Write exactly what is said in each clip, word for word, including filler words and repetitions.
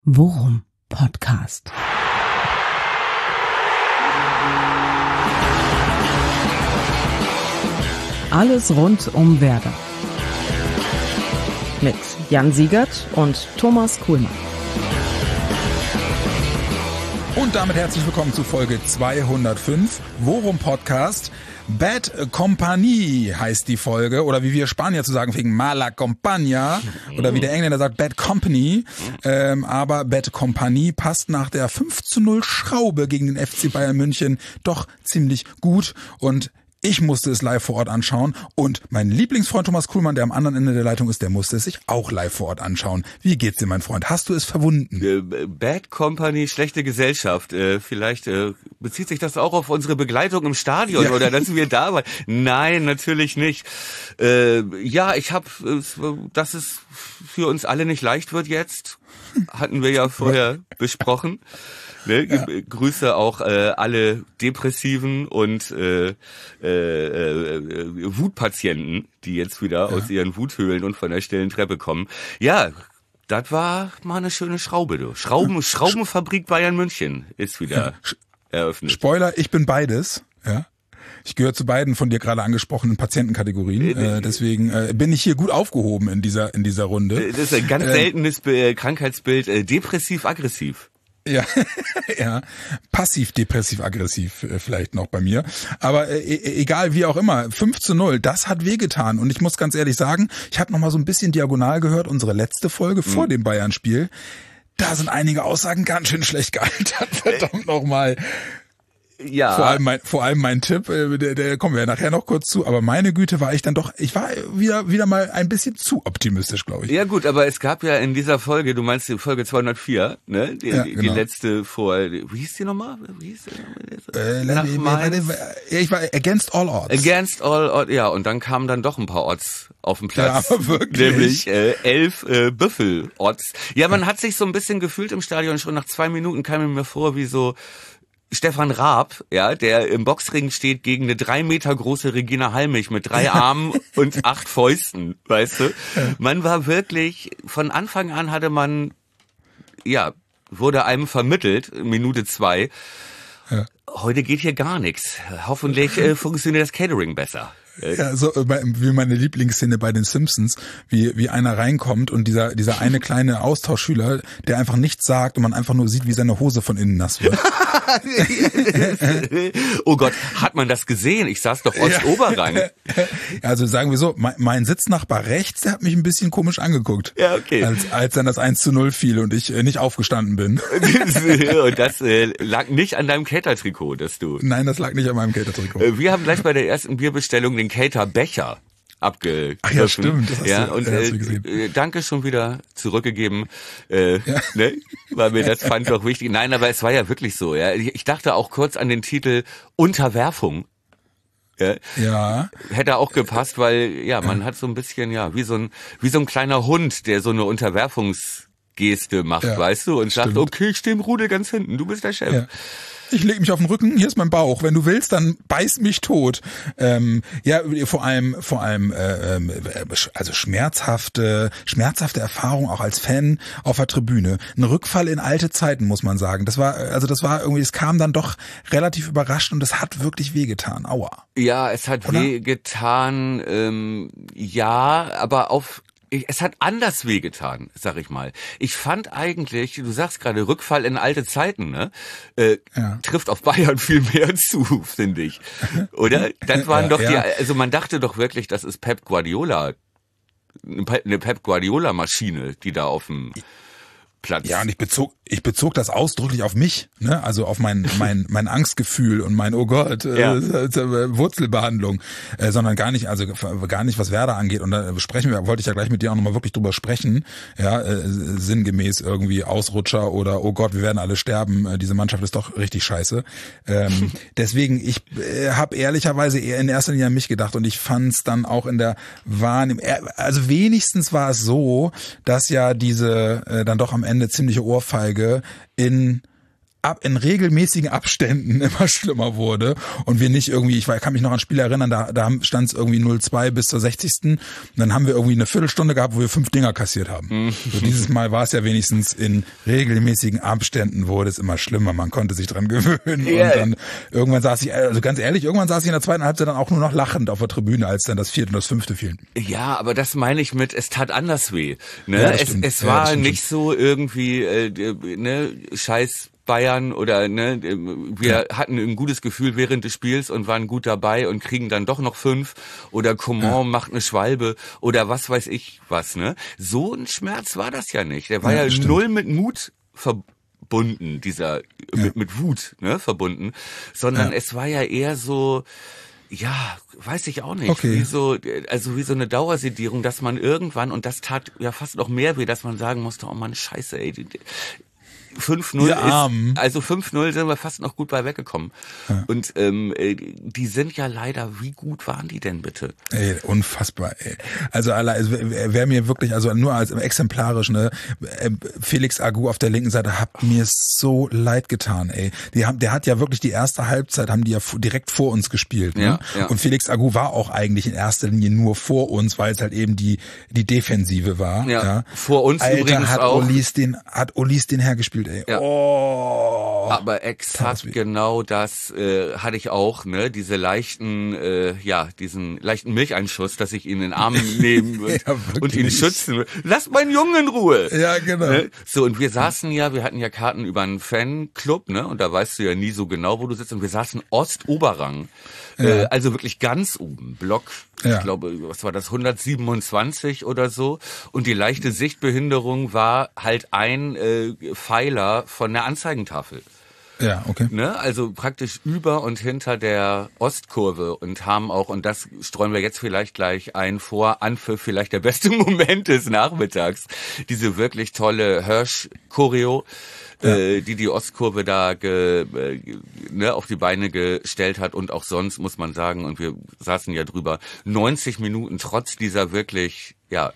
Worum Podcast. Alles rund um Werder. Mit Jan Siegert und Thomas Kuhlmann. Und damit herzlich willkommen zu Folge zweihundertfünf, Worum Podcast. Bad Company heißt die Folge, oder wie wir Spanier zu sagen pflegen, Mala Compañía, oder wie der Engländer sagt, Bad Company. Ähm, aber Bad Company passt nach der fünf zu null Schraube gegen den F C Bayern München doch ziemlich gut, und ich musste es live vor Ort anschauen, und mein Lieblingsfreund Thomas Kuhlmann, der am anderen Ende der Leitung ist, der musste es sich auch live vor Ort anschauen. Wie geht's dir, mein Freund? Hast du es verwunden? Äh, Bad Company, schlechte Gesellschaft. Äh, vielleicht äh, bezieht sich das auch auf unsere Begleitung im Stadion, ja, oder dass wir da waren. Nein, natürlich nicht. Äh, ja, ich habe, äh, dass es für uns alle nicht leicht wird jetzt, hatten wir ja vorher besprochen. Ne? Ja. Grüße auch äh, alle Depressiven und äh, äh, äh, Wutpatienten, die jetzt wieder ja. aus ihren Wuthöhlen und von der stillen Treppe kommen. Ja, das war mal eine schöne Schraube, du. Schrauben, Schraubenfabrik Bayern München ist wieder eröffnet. Spoiler, ich bin beides, ja. Ich gehöre zu beiden von dir gerade angesprochenen Patientenkategorien. Äh, deswegen äh, bin ich hier gut aufgehoben in dieser in dieser Runde. Das ist ein ganz seltenes äh, Krankheitsbild, äh, depressiv-aggressiv. Ja, ja, passiv-depressiv-aggressiv äh, vielleicht noch bei mir. Aber äh, egal, wie auch immer, fünf zu null, das hat wehgetan. Und ich muss ganz ehrlich sagen, ich habe noch mal so ein bisschen diagonal gehört, unsere letzte Folge mhm. vor dem Bayern-Spiel. Da sind einige Aussagen ganz schön schlecht gealtert, verdammt nochmal. Ja. Vor allem mein, vor allem mein Tipp, äh, der, der kommen wir ja nachher noch kurz zu, aber meine Güte, war ich dann doch, ich war wieder wieder mal ein bisschen zu optimistisch, glaube ich. Ja gut, aber es gab ja in dieser Folge, du meinst die Folge zweihundertvier, ne? Die, ja, genau. die letzte vor, wie hieß die nochmal? Wie hieß die äh, nochmal? Äh, ich war Against All Odds. Against All Odds, ja, und dann kamen dann doch ein paar Odds auf den Platz. Ja, aber wirklich. Nämlich äh, elf äh, Büffel-Odds. Ja, man ja. hat sich so ein bisschen gefühlt im Stadion, schon nach zwei Minuten kam mir vor wie so Stefan Raab, ja, der im Boxring steht gegen eine drei Meter große Regina Halmich mit drei Armen und acht Fäusten, weißt du? Man war wirklich, von Anfang an hatte man, ja, wurde einem vermittelt, Minute zwei, ja. Heute geht hier gar nichts. Hoffentlich äh, funktioniert das Catering besser. Ja, so wie meine Lieblingsszene bei den Simpsons, wie wie einer reinkommt und dieser dieser eine kleine Austauschschüler, der einfach nichts sagt und man einfach nur sieht, wie seine Hose von innen nass wird. Oh Gott, hat man das gesehen? Ich saß doch Ostoberrang. Also sagen wir so, mein, mein Sitznachbar rechts, der hat mich ein bisschen komisch angeguckt. Ja, okay. Als als dann das eins zu null fiel und ich äh, nicht aufgestanden bin. Und das äh, lag nicht an deinem Cater-Trikot, dass du... Nein, das lag nicht an meinem Cater-Trikot. Wir haben gleich bei der ersten Bierbestellung den Cater-Becher abgegriffen. Ach ja, stimmt. Das hast ja, du, und äh, äh, danke schon wieder zurückgegeben. Äh, ja. Ne? Weil mir das fand doch wichtig. Nein, aber es war ja wirklich so. Ja, ich dachte auch kurz an den Titel Unterwerfung. Ja. ja. Hätte auch gepasst, weil ja, man ja. hat so ein bisschen ja wie so ein wie so ein kleiner Hund, der so eine Unterwerfungsgeste macht, ja, weißt du, und stimmt. sagt, okay, ich stehe im Rudel ganz hinten, du bist der Chef. Ja. Ich lege mich auf den Rücken, hier ist mein Bauch. Wenn du willst, dann beiß mich tot. Ähm, ja, vor allem, vor allem, äh, also schmerzhafte, schmerzhafte Erfahrung auch als Fan auf der Tribüne. Ein Rückfall in alte Zeiten, muss man sagen. Das war, also das war irgendwie, es kam dann doch relativ überraschend und es hat wirklich wehgetan. Aua. Ja, es hat wehgetan. Ähm, ja, aber auf es hat anders wehgetan, sag ich mal. Ich fand eigentlich, du sagst gerade, Rückfall in alte Zeiten, ne? Äh, ja. Trifft auf Bayern viel mehr zu, finde ich. Oder? Das waren ja, doch die, ja. also man dachte doch wirklich, das ist Pep Guardiola, eine Pep Guardiola-Maschine, die da auf dem Platz. Ja, und ich bezog, ich bezog das ausdrücklich auf mich, ne, also auf mein, mein, mein Angstgefühl und mein, oh Gott, ja. äh, Wurzelbehandlung, äh, sondern gar nicht, also gar nicht, was Werder angeht. Und da sprechen wir, wollte ich ja gleich mit dir auch nochmal wirklich drüber sprechen, ja, äh, sinngemäß irgendwie Ausrutscher oder, oh Gott, wir werden alle sterben, äh, diese Mannschaft ist doch richtig scheiße. Ähm, deswegen, ich äh, habe ehrlicherweise eher in erster Linie an mich gedacht und ich fand es dann auch in der Wahrnehmung, also wenigstens war es so, dass ja diese äh, dann doch am Ende ziemliche Ohrfeige in ab, in regelmäßigen Abständen immer schlimmer wurde und wir nicht irgendwie, ich kann mich noch an Spiele erinnern, da, da stand es irgendwie null zwei bis zur sechzigsten Und dann haben wir irgendwie eine Viertelstunde gehabt, wo wir fünf Dinger kassiert haben. So dieses Mal war es ja wenigstens in regelmäßigen Abständen wurde es immer schlimmer, man konnte sich dran gewöhnen yeah. und dann irgendwann saß ich, also ganz ehrlich, irgendwann saß ich in der zweiten Halbzeit dann auch nur noch lachend auf der Tribüne, als dann das vierte und das fünfte fielen. Ja, aber das meine ich mit, es tat anders weh. Ne? Ja, es, es ja, war nicht so irgendwie, äh, ne, scheiß Bayern oder ne, wir ja. hatten ein gutes Gefühl während des Spiels und waren gut dabei und kriegen dann doch noch fünf oder Coman ja. macht eine Schwalbe oder was weiß ich was. Ne? So ein Schmerz war das ja nicht. Der war ja, ja null mit Mut verbunden, dieser ja. mit, mit Wut ne, verbunden, sondern ja. es war ja eher so, ja, weiß ich auch nicht, okay. wie so, also wie so eine Dauersedierung, dass man irgendwann, und das tat ja fast noch mehr weh, dass man sagen musste, oh Mann, scheiße, ey, die, fünf null ist, also fünf null sind wir fast noch gut bei weggekommen. Ja. Und ähm, die sind ja leider, wie gut waren die denn bitte? Ey, unfassbar, ey. Also, also wäre mir wirklich, also nur als exemplarisch, ne, Felix Agu auf der linken Seite hat mir so leid getan, ey. Die haben, der hat ja wirklich die erste Halbzeit, haben die ja direkt vor uns gespielt, ne? Ja, ja. Und Felix Agu war auch eigentlich in erster Linie nur vor uns, weil es halt eben die die Defensive war. Ja, ja. Vor uns Alter, übrigens hat auch. Ulis den, hat Ulis den hergespielt, ey. Ja. Oh. Aber exakt genau das äh, hatte ich auch, ne? Diese leichten, äh, ja, diesen leichten Milcheinschuss, dass ich ihn in den Arm nehmen und, ja, und ihn schützen will. Lass meinen Jungen in Ruhe! Ja, genau. Ne? So, und wir saßen ja, wir hatten ja Karten über einen Fanclub, ne? Und da weißt du ja nie so genau, wo du sitzt. Und wir saßen Ostoberrang. Ja. Äh, also wirklich ganz oben. Block, ja. ich glaube, was war das, hundertsiebenundzwanzig oder so. Und die leichte Sichtbehinderung war halt ein äh, Pfeiler von der Anzeigentafel. Ja, okay. Ne? Also praktisch über und hinter der Ostkurve und haben auch, und das streuen wir jetzt vielleicht gleich ein, vor Anpfiff vielleicht der beste Moment des Nachmittags, diese wirklich tolle Hirsch-Choreo, ja. äh, die die Ostkurve da ge, äh, ne, auf die Beine gestellt hat und auch sonst, muss man sagen, und wir saßen ja drüber, neunzig Minuten trotz dieser wirklich, ja,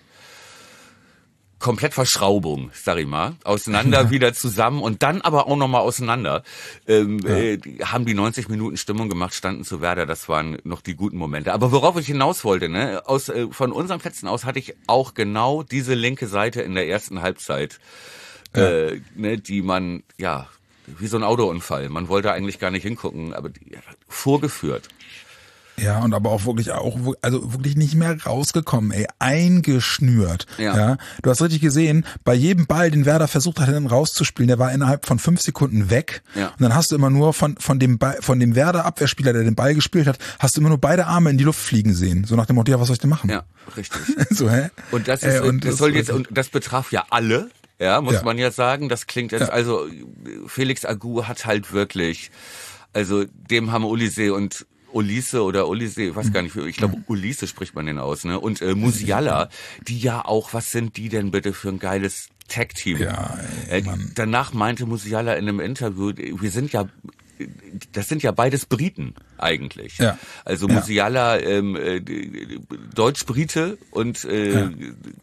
komplett Verschraubung, sag ich mal, auseinander wieder zusammen und dann aber auch nochmal auseinander, ähm, ja. äh, die haben die neunzig Minuten Stimmung gemacht, standen zu Werder, das waren noch die guten Momente. Aber worauf ich hinaus wollte, ne, aus äh, von unseren Plätzen aus hatte ich auch genau diese linke Seite in der ersten Halbzeit, ja. äh, ne, die man, ja, wie so ein Autounfall, man wollte eigentlich gar nicht hingucken, aber die, ja, vorgeführt. Ja, und aber auch wirklich auch, also wirklich nicht mehr rausgekommen, ey, eingeschnürt. Ja. ja. Du hast richtig gesehen, bei jedem Ball, den Werder versucht hat, dann rauszuspielen, der war innerhalb von fünf Sekunden weg. Ja. Und dann hast du immer nur von, von dem Ball, von dem Werder Abwehrspieler, der den Ball gespielt hat, hast du immer nur beide Arme in die Luft fliegen sehen. So nach dem Motto, ja, was soll ich denn machen? Ja, richtig. so, hä? Und das ist, äh, und das das soll jetzt, und das betraf ja alle. Ja, muss ja. man ja sagen. Das klingt jetzt, ja. also, Felix Agu hat halt wirklich, also, dem haben Olise und Olise oder Olise, ich weiß gar nicht, ich glaube Olise spricht man den aus, ne? Und äh, Musiala, die ja auch, was sind die denn bitte für ein geiles Tag-Team? Ja, ey, äh, danach meinte Musiala in einem Interview, wir sind ja, das sind ja beides Briten eigentlich. Ja. Also ja. Musiala ähm, äh, Deutsch-Brite und äh, ja.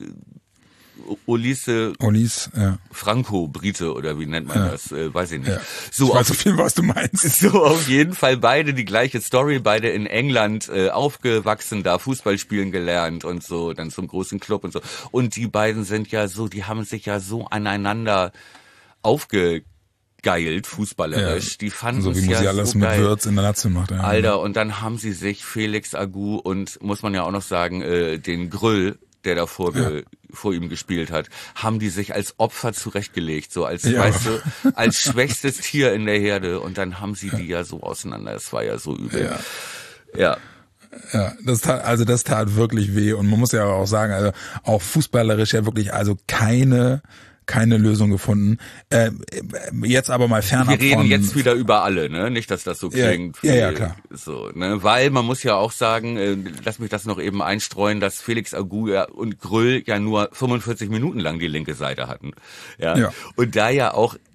Olise Olis, ja. Franco-Brite oder wie nennt man ja. das, äh, weiß ich nicht. Ja. So ich weiß auf, so viel, was du meinst. So auf jeden Fall beide die gleiche Story, beide in England äh, aufgewachsen, da Fußball spielen gelernt und so, dann zum großen Club und so. Und die beiden sind ja so, die haben sich ja so aneinander aufgegeilt, fußballerisch. Ja. Die fanden so wie es Musiala ja das so mit geil. Würz in der Nazi macht. Ja. Alter, und dann haben sie sich Felix Agu und, muss man ja auch noch sagen, äh, den Grüll, der da vor, ja. ge, vor ihm gespielt hat, haben die sich als Opfer zurechtgelegt, so als, ja. weißt du, als schwächstes Tier in der Herde, und dann haben sie die ja so auseinander, das war ja so übel. Ja. ja. Ja, das tat, also das tat wirklich weh, und man muss ja auch sagen, also auch fußballerisch ja wirklich, also keine keine Lösung gefunden. Äh, jetzt aber mal fernab von... Wir reden jetzt wieder über alle, ne? Nicht, dass das so klingt. Ja, ja, ja, klar. So, ne? Weil man muss ja auch sagen, äh, lass mich das noch eben einstreuen, dass Felix Agu ja und Grüll ja nur fünfundvierzig Minuten lang die linke Seite hatten. Ja. ja. Und da ja auch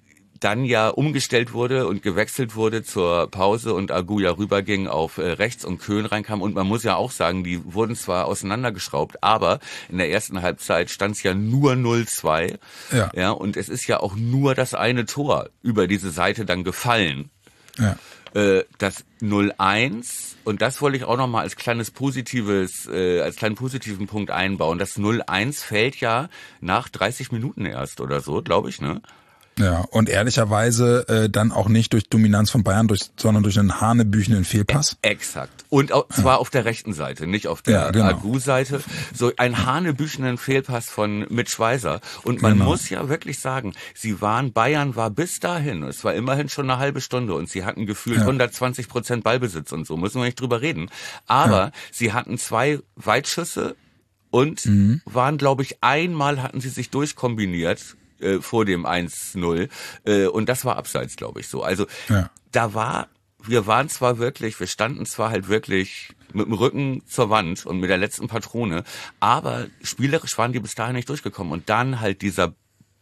dann ja umgestellt wurde und gewechselt wurde zur Pause und Agu ja rüberging auf äh, rechts und Köhn reinkam. Und man muss ja auch sagen, die wurden zwar auseinandergeschraubt, aber in der ersten Halbzeit stand es ja nur null zwei. Ja. Ja, und es ist ja auch nur das eine Tor über diese Seite dann gefallen. Ja. Äh, das null eins, und das wollte ich auch nochmal als kleines positives, äh, als kleinen positiven Punkt einbauen. Das null eins fällt ja nach dreißig Minuten erst oder so, glaube ich, ne? Ja, und ehrlicherweise äh, dann auch nicht durch Dominanz von Bayern, durch, sondern durch einen hanebüchenden Fehlpass. Exakt. Und auch, zwar ja. auf der rechten Seite, nicht auf der ja, genau. Agu-Seite. So ein hanebüchenen Fehlpass von Mitch Weiser. Und man genau. muss ja wirklich sagen, sie waren, Bayern war bis dahin, es war immerhin schon eine halbe Stunde und sie hatten gefühlt ja. hundertzwanzig Prozent Ballbesitz und so, müssen wir nicht drüber reden. Aber ja. sie hatten zwei Weitschüsse und mhm. waren, glaube ich, einmal hatten sie sich durchkombiniert, vor dem eins null, und das war abseits, glaube ich, so. Also ja. da war, wir waren zwar wirklich, wir standen zwar halt wirklich mit dem Rücken zur Wand und mit der letzten Patrone, aber spielerisch waren die bis dahin nicht durchgekommen. Und dann halt dieser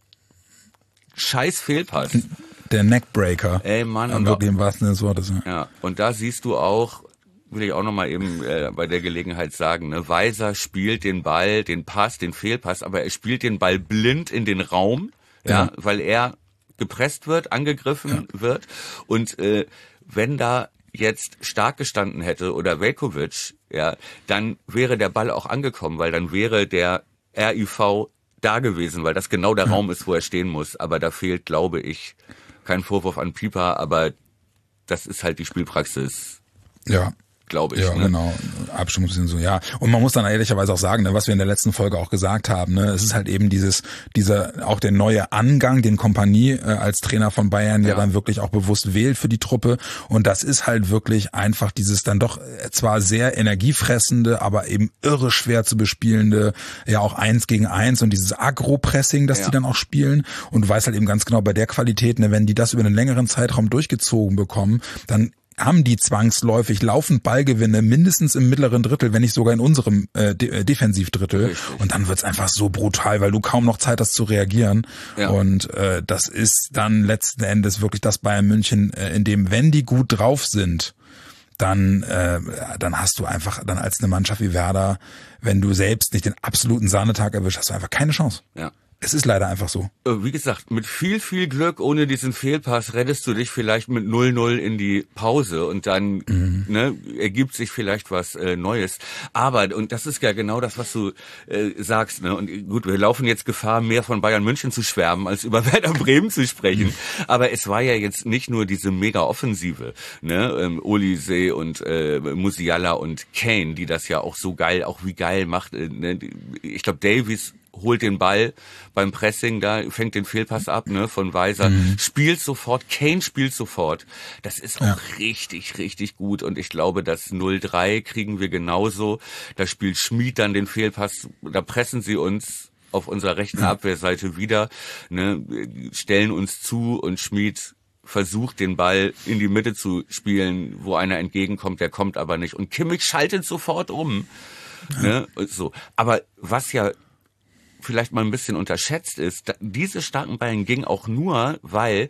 scheiß Fehlpass. Der Neckbreaker. Ey, Mann. Und wirklich im wahrsten Sinne des Wortes. Ja. ja, und da siehst du auch, will ich auch nochmal eben äh, bei der Gelegenheit sagen, ne, Weiser spielt den Ball, den Pass, den Fehlpass, aber er spielt den Ball blind in den Raum, ja, ja weil er gepresst wird, angegriffen ja. wird. Und äh, wenn da jetzt stark gestanden hätte oder Veljković, ja, dann wäre der Ball auch angekommen, weil dann wäre der R I V da gewesen, weil das genau der ja. Raum ist, wo er stehen muss. Aber da fehlt, glaube ich, kein Vorwurf an Pieper, aber das ist halt die Spielpraxis. Ja. Glaube ich. Ja, ne? genau. Abstimmungssinn so, ja. Und man muss dann ehrlicherweise auch sagen, ne, was wir in der letzten Folge auch gesagt haben, ne, es ist halt eben dieses, dieser, auch der neue Angang, den Kompanie äh, als Trainer von Bayern ja. ja dann wirklich auch bewusst wählt für die Truppe. Und das ist halt wirklich einfach dieses dann doch äh, zwar sehr energiefressende, aber eben irre schwer zu bespielende, ja auch eins gegen eins und dieses Agro-Pressing, das ja. die dann auch spielen. Und du weißt halt eben ganz genau bei der Qualität, ne, wenn die das über einen längeren Zeitraum durchgezogen bekommen, dann haben die zwangsläufig laufend Ballgewinne, mindestens im mittleren Drittel, wenn nicht sogar in unserem äh, De- Defensivdrittel. Richtig. Und dann wird's einfach so brutal, weil du kaum noch Zeit hast zu reagieren. Ja. Und äh, das ist dann letzten Endes wirklich das Bayern München, äh, in dem, wenn die gut drauf sind, dann äh, dann hast du einfach dann als eine Mannschaft wie Werder, wenn du selbst nicht den absoluten Sahnetag erwischst, hast du einfach keine Chance. Ja. Es ist leider einfach so. Wie gesagt, mit viel, viel Glück, ohne diesen Fehlpass, rettest du dich vielleicht mit null null in die Pause und dann mhm. ne, ergibt sich vielleicht was äh, Neues. Aber, und das ist ja genau das, was du äh, sagst, ne? Und gut, wir laufen jetzt Gefahr, mehr von Bayern München zu schwärmen, als über Werder Bremen zu sprechen. Mhm. Aber es war ja jetzt nicht nur diese Mega-Offensive, ne? Ähm, Olise und äh, Musiala und Kane, die das ja auch so geil, auch wie geil macht. Äh, ne? Ich glaube, Davies holt den Ball beim Pressing, da fängt den Fehlpass ab, ne, von Weiser, mhm. spielt sofort, Kane spielt sofort. Das ist auch ja. richtig, richtig gut und ich glaube, das null drei kriegen wir genauso. Da spielt Schmid dann den Fehlpass, da pressen sie uns auf unserer rechten ja. Abwehrseite wieder, ne, stellen uns zu und Schmid versucht, den Ball in die Mitte zu spielen, wo einer entgegenkommt, der kommt aber nicht. Und Kimmich schaltet sofort um. Ja. Ne, so. Aber was ja vielleicht mal ein bisschen unterschätzt ist, diese starken Bayern gingen auch nur, weil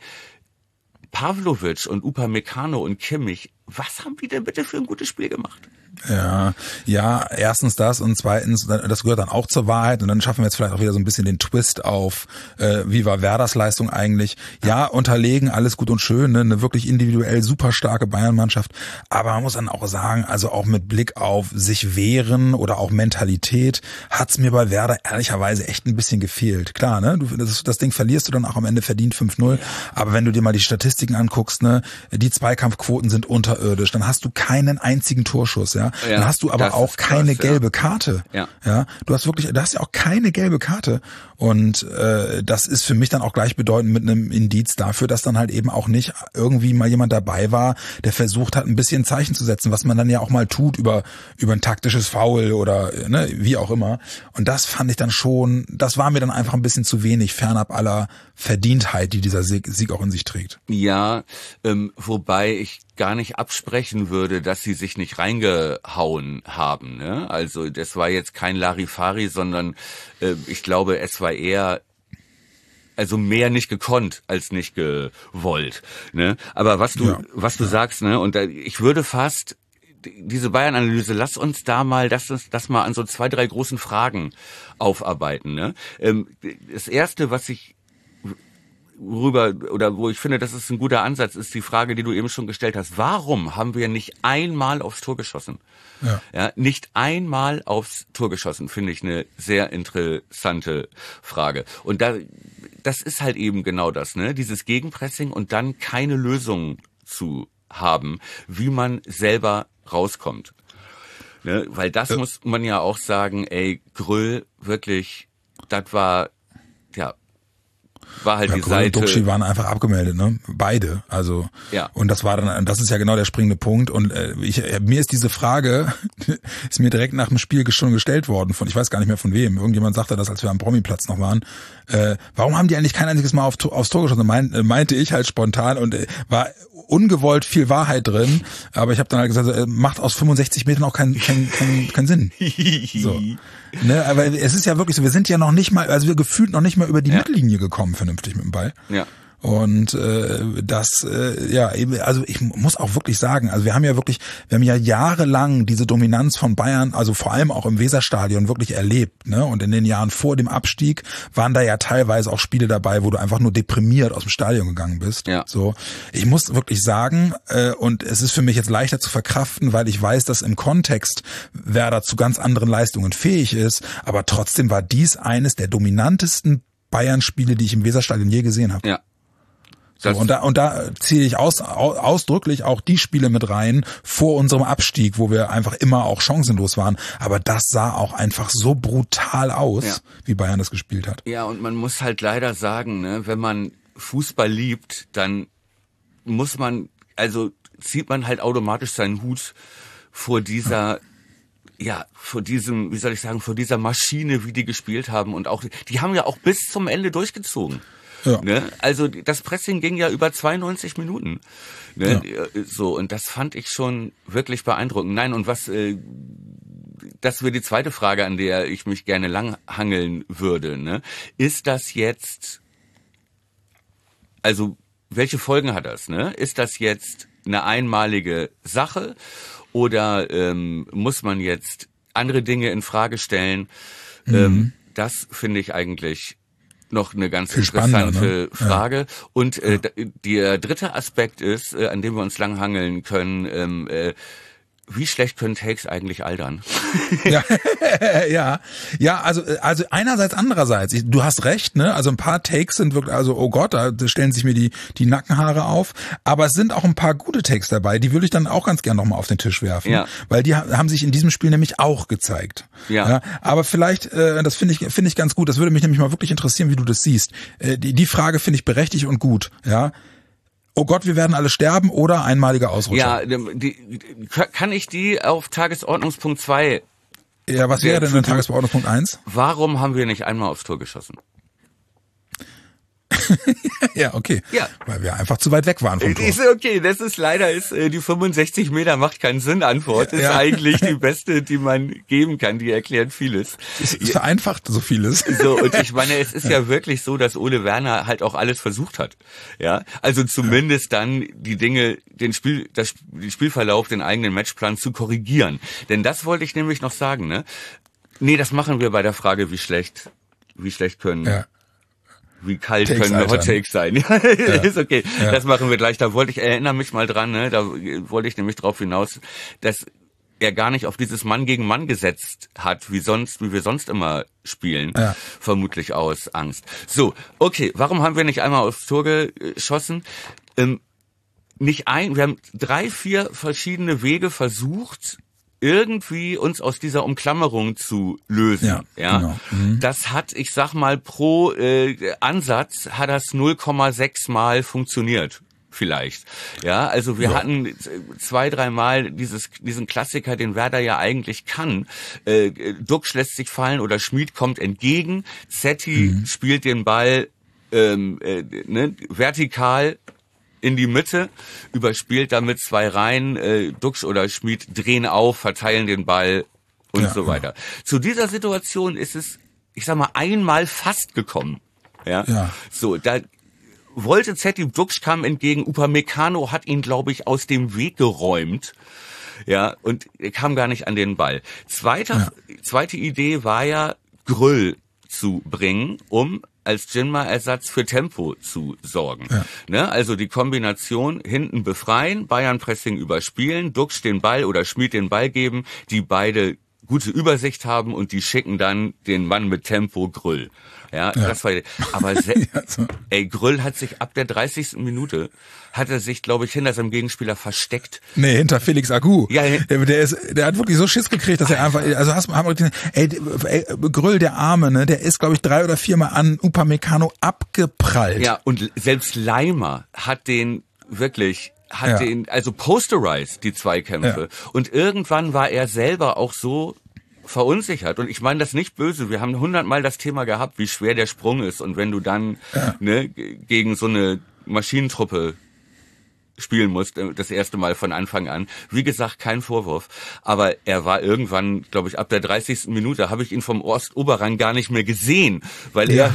Pavlovic und Upamecano und Kimmich, was haben die denn bitte für ein gutes Spiel gemacht? Ja, ja, erstens das und zweitens, das gehört dann auch zur Wahrheit und dann schaffen wir jetzt vielleicht auch wieder so ein bisschen den Twist auf, äh, wie war Werders Leistung eigentlich? Ja, unterlegen, alles gut und schön, ne? Eine wirklich individuell super starke Bayern-Mannschaft, aber man muss dann auch sagen, also auch mit Blick auf sich wehren oder auch Mentalität, hat's mir bei Werder ehrlicherweise echt ein bisschen gefehlt. Klar, ne? Du, das, das Ding verlierst du dann auch am Ende verdient fünf null, aber wenn du dir mal die Statistiken anguckst, ne, die Zweikampfquoten sind unterirdisch, dann hast du keinen einzigen Torschuss, ja. Ja, dann hast du aber auch keine krass, gelbe ja. Karte. Ja. ja, du hast wirklich, du hast ja auch keine gelbe Karte und äh, das ist für mich dann auch gleichbedeutend mit einem Indiz dafür, dass dann halt eben auch nicht irgendwie mal jemand dabei war, der versucht hat, ein bisschen Zeichen zu setzen, was man dann ja auch mal tut über über ein taktisches Foul oder ne, wie auch immer. Und das fand ich dann schon, das war mir dann einfach ein bisschen zu wenig, fernab aller Verdientheit, die dieser Sieg, Sieg auch in sich trägt. Ja, ähm, wobei ich gar nicht absprechen würde, dass sie sich nicht reingehauen haben. Ne? Also das war jetzt kein Larifari, sondern äh, ich glaube, es war eher also mehr nicht gekonnt als nicht gewollt, ne? Aber was du, ja. was du ja. sagst, ne? Und ich würde fast diese Bayern-Analyse, lass uns da mal, lass uns das mal an so zwei, drei großen Fragen aufarbeiten, ne? Das erste, was ich rüber oder wo ich finde, das ist ein guter Ansatz, ist die Frage, die du eben schon gestellt hast. Warum haben wir nicht einmal aufs Tor geschossen? Ja. Ja, nicht einmal aufs Tor geschossen, finde ich eine sehr interessante Frage. Und da, das ist halt eben genau das, ne? Dieses Gegenpressing und dann keine Lösung zu haben, wie man selber rauskommt. Ne? Weil das ja. muss man ja auch sagen, ey, Gröll, wirklich, das war, ja, war halt ja, die Gröll Seite. Und Duxi waren einfach abgemeldet, ne? Beide. Also ja. Und das war dann, das ist ja genau der springende Punkt. Und äh, ich, äh, mir ist diese Frage, ist mir direkt nach dem Spiel schon gestellt worden von, ich weiß gar nicht mehr von wem. Irgendjemand sagte das, als wir am Promiplatz noch waren. Äh, warum haben die eigentlich kein einziges Mal auf, aufs Tor geschossen? Meint, meinte ich halt spontan und äh, war ungewollt viel Wahrheit drin. Aber ich habe dann halt gesagt, äh, macht aus fünfundsechzig Metern auch keinen kein, kein, kein Sinn. So. Ne, aber es ist ja wirklich so, wir sind ja noch nicht mal, also wir gefühlt noch nicht mal über die ja. Mittellinie gekommen, vernünftig mit dem Ball. Ja. Und äh, das, äh, ja, eben, also ich muss auch wirklich sagen, also wir haben ja wirklich, wir haben ja jahrelang diese Dominanz von Bayern, also vor allem auch im Weserstadion wirklich erlebt, ne? Und in den Jahren vor dem Abstieg waren da ja teilweise auch Spiele dabei, wo du einfach nur deprimiert aus dem Stadion gegangen bist. Ja. So, ich muss wirklich sagen, äh, und es ist für mich jetzt leichter zu verkraften, weil ich weiß, dass im Kontext Werder zu ganz anderen Leistungen fähig ist, aber trotzdem war dies eines der dominantesten Bayern-Spiele, die ich im Weserstadion je gesehen habe. Ja. So, und da und da ziehe ich aus, aus, ausdrücklich auch die Spiele mit rein vor unserem Abstieg, wo wir einfach immer auch chancenlos waren. Aber das sah auch einfach so brutal aus, ja. wie Bayern das gespielt hat. Ja, und man muss halt leider sagen, ne, wenn man Fußball liebt, dann muss man, also zieht man halt automatisch seinen Hut vor dieser, ja, ja vor diesem, wie soll ich sagen, vor dieser Maschine, wie die gespielt haben. Und auch, die haben ja auch bis zum Ende durchgezogen. Ja. Ne? Also das Pressing ging ja über zweiundneunzig Minuten. Ne? Ja. So, und das fand ich schon wirklich beeindruckend. Nein, und was, äh, das wäre die zweite Frage, an der ich mich gerne langhangeln würde. Ne? Ist das jetzt, also welche Folgen hat das? Ne? Ist das jetzt eine einmalige Sache oder ähm, muss man jetzt andere Dinge in Frage stellen? Mhm. Ähm, das finde ich eigentlich noch eine ganz Viel interessante ne? Frage. Ja. Und äh, ja. der dritte Aspekt ist, äh, an dem wir uns langhangeln können, ähm, äh, wie schlecht können Takes eigentlich altern? Ja, ja, ja, also also einerseits, andererseits. Ich, du hast recht, ne? Also ein paar Takes sind wirklich, also oh Gott, da stellen sich mir die die Nackenhaare auf. Aber es sind auch ein paar gute Takes dabei, die würde ich dann auch ganz gern nochmal auf den Tisch werfen, ja. weil die haben sich in diesem Spiel nämlich auch gezeigt. Ja. ja aber vielleicht, äh, das finde ich finde ich ganz gut. Das würde mich nämlich mal wirklich interessieren, wie du das siehst. Äh, die die Frage finde ich berechtigt und gut, ja. Oh Gott, wir werden alle sterben oder einmalige Ausrutscher? Ja, die, die, kann ich die auf Tagesordnungspunkt zwei? Ja, was wäre denn in Tagesordnungspunkt eins? Warum haben wir nicht einmal aufs Tor geschossen? Ja, okay. Ja. Weil wir einfach zu weit weg waren vom Tor. Ist okay, das ist leider, ist die fünfundsechzig Meter macht keinen Sinn Antwort. Ist ja. eigentlich die beste, die man geben kann. Die erklärt vieles. Es, es vereinfacht so vieles. So, und ich meine, es ist ja. ja wirklich so, dass Ole Werner halt auch alles versucht hat. Ja, also zumindest ja. dann die Dinge, den Spiel, das, den Spielverlauf, den eigenen Matchplan zu korrigieren. Denn das wollte ich nämlich noch sagen, ne? Nee, das machen wir bei der Frage, wie schlecht, wie schlecht können. Ja. Wie kalt Takes können Hot Takes sein? Ja, ja. Ist okay. Ja. Das machen wir gleich. Da wollte ich, erinnere mich mal dran, ne? Da wollte ich nämlich drauf hinaus, dass er gar nicht auf dieses Mann gegen Mann gesetzt hat, wie sonst, wie wir sonst immer spielen. Ja. Vermutlich aus Angst. So, okay. Warum haben wir nicht einmal aufs Tor geschossen? Ähm, nicht ein, wir haben drei, vier verschiedene Wege versucht, irgendwie uns aus dieser Umklammerung zu lösen. Ja, ja? Genau. Mhm. Das hat, ich sag mal, pro äh, Ansatz hat das null Komma sechs Mal funktioniert. Vielleicht. Ja, also wir ja. hatten zwei, dreimal dieses, diesen Klassiker, den Werder ja eigentlich kann. Äh, Duxch lässt sich fallen oder Schmid kommt entgegen. Zetti mhm. spielt den Ball ähm, äh, ne, vertikal in die Mitte, überspielt damit zwei Reihen, äh, Duxch oder Schmid drehen auf, verteilen den Ball und ja, so weiter. Ja. Zu dieser Situation ist es, ich sag mal, einmal fast gekommen. Ja, Ja. so, da wollte Zetti, Duxch kam entgegen, Upamecano hat ihn, glaube ich, aus dem Weg geräumt. Ja, und er kam gar nicht an den Ball. Zweite, ja. zweite Idee war ja, Grüll zu bringen, um als Jinma-Ersatz für Tempo zu sorgen. Ja. Ne? Also die Kombination hinten befreien, Bayern-Pressing überspielen, Duxch den Ball oder Schmid den Ball geben, die beide gute Übersicht haben und die schicken dann den Mann mit Tempo Grüll. Ja, ja. das war, aber se- ja, so. ey, Grüll hat sich ab der dreißigsten Minute hat er sich, glaube ich, hinter seinem Gegenspieler versteckt. Nee, hinter Felix Agu. Ja, der, der ist, der hat wirklich so Schiss gekriegt, dass er einfach, also hast, haben wir, ey, ey, Grüll, der Arme, ne, der ist, glaube ich, drei oder viermal an Upamecano abgeprallt. Ja, und selbst Leimer hat den wirklich, hat ja. den, also posterized, die Zweikämpfe. Ja. Und irgendwann war er selber auch so verunsichert. Und ich meine das nicht böse. Wir haben hundertmal das Thema gehabt, wie schwer der Sprung ist. Und wenn du dann ja. ne, gegen so eine Maschinentruppe spielen musst, das erste Mal von Anfang an. Wie gesagt, kein Vorwurf. Aber er war irgendwann, glaube ich, ab der dreißigsten Minute habe ich ihn vom Ostoberrang gar nicht mehr gesehen, weil ja.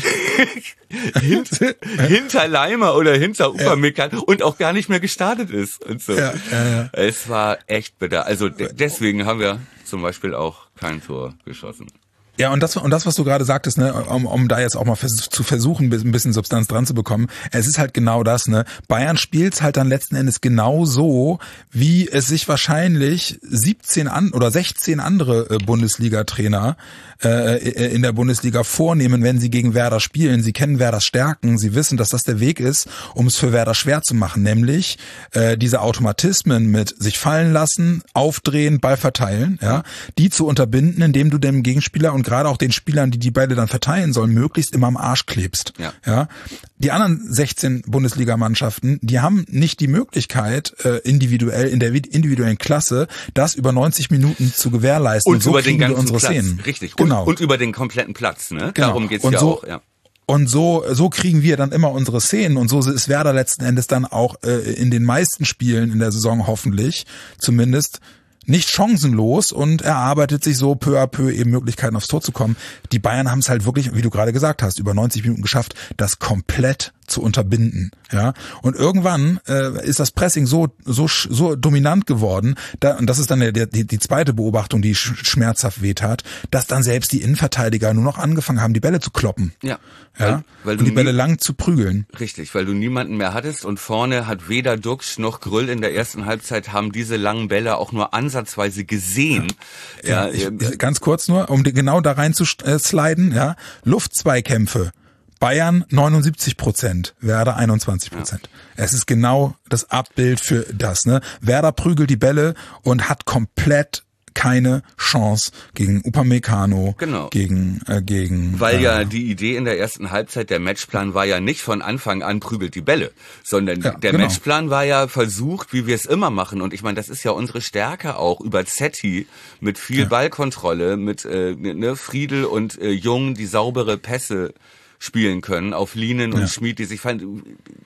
er hinter, hinter Leimer oder hinter Upamecano ja. und auch gar nicht mehr gestartet ist. Und so. Ja, ja, ja. Es war echt bitter. Also de- deswegen haben wir zum Beispiel auch kein Tor geschossen. Ja, und das, und das, was du gerade sagtest, ne, um, um da jetzt auch mal vers- zu versuchen, ein bisschen Substanz dran zu bekommen, es ist halt genau das, ne. Bayern spielt's halt dann letzten Endes genau so, wie es sich wahrscheinlich siebzehn an, oder sechzehn andere äh, Bundesliga-Trainer äh, in der Bundesliga vornehmen, wenn sie gegen Werder spielen. Sie kennen Werders Stärken, sie wissen, dass das der Weg ist, um es für Werder schwer zu machen, nämlich äh, diese Automatismen mit sich fallen lassen, aufdrehen, Ball verteilen, ja, die zu unterbinden, indem du dem Gegenspieler und gerade auch den Spielern, die die Bälle dann verteilen sollen, möglichst immer am Arsch klebst. Ja. Ja. Die anderen sechzehn Bundesligamannschaften, die haben nicht die Möglichkeit, äh, individuell in der individuellen Klasse das über neunzig Minuten zu gewährleisten. Und, und so über den ganzen unsere Platz. Szenen. Richtig. Genau. Und, und über den kompletten Platz. Ne? Genau. Darum geht's und ja so, auch. Ja. Und so so kriegen wir dann immer unsere Szenen und so ist Werder letzten Endes dann auch äh, in den meisten Spielen in der Saison hoffentlich zumindest nicht chancenlos und erarbeitet sich so peu à peu eben Möglichkeiten aufs Tor zu kommen. Die Bayern haben es halt wirklich, wie du gerade gesagt hast, über neunzig Minuten geschafft, das komplett zu unterbinden, ja. Und irgendwann äh, ist das Pressing so so so dominant geworden, da, und das ist dann der, der, die, die zweite Beobachtung, die sch- schmerzhaft wehtat, dass dann selbst die Innenverteidiger nur noch angefangen haben, die Bälle zu kloppen, ja, ja, weil, weil und du die Bälle nie, lang zu prügeln. Richtig, weil du niemanden mehr hattest und vorne hat weder Duxch noch Grüll in der ersten Halbzeit haben diese langen Bälle auch nur ansatzweise gesehen. Ja, Ja, ich, ja, ja, ganz kurz nur, um die, genau da rein zu äh, sliden, ja, Luftzweikämpfe. Bayern neunundsiebzig Prozent, Werder einundzwanzig Prozent. Ja. Es ist genau das Abbild für das, ne? Werder prügelt die Bälle und hat komplett keine Chance gegen Upamecano, genau. gegen äh, gegen weil äh, ja die Idee in der ersten Halbzeit, der Matchplan war ja nicht von Anfang an prügelt die Bälle, sondern ja, der genau. Matchplan war ja versucht, wie wir es immer machen und ich meine, das ist ja unsere Stärke auch über Zetti mit viel ja. Ballkontrolle, mit äh, ne, Friedel und äh, Jung, die saubere Pässe spielen können auf Lienen und ja. Schmid, die sich fallen.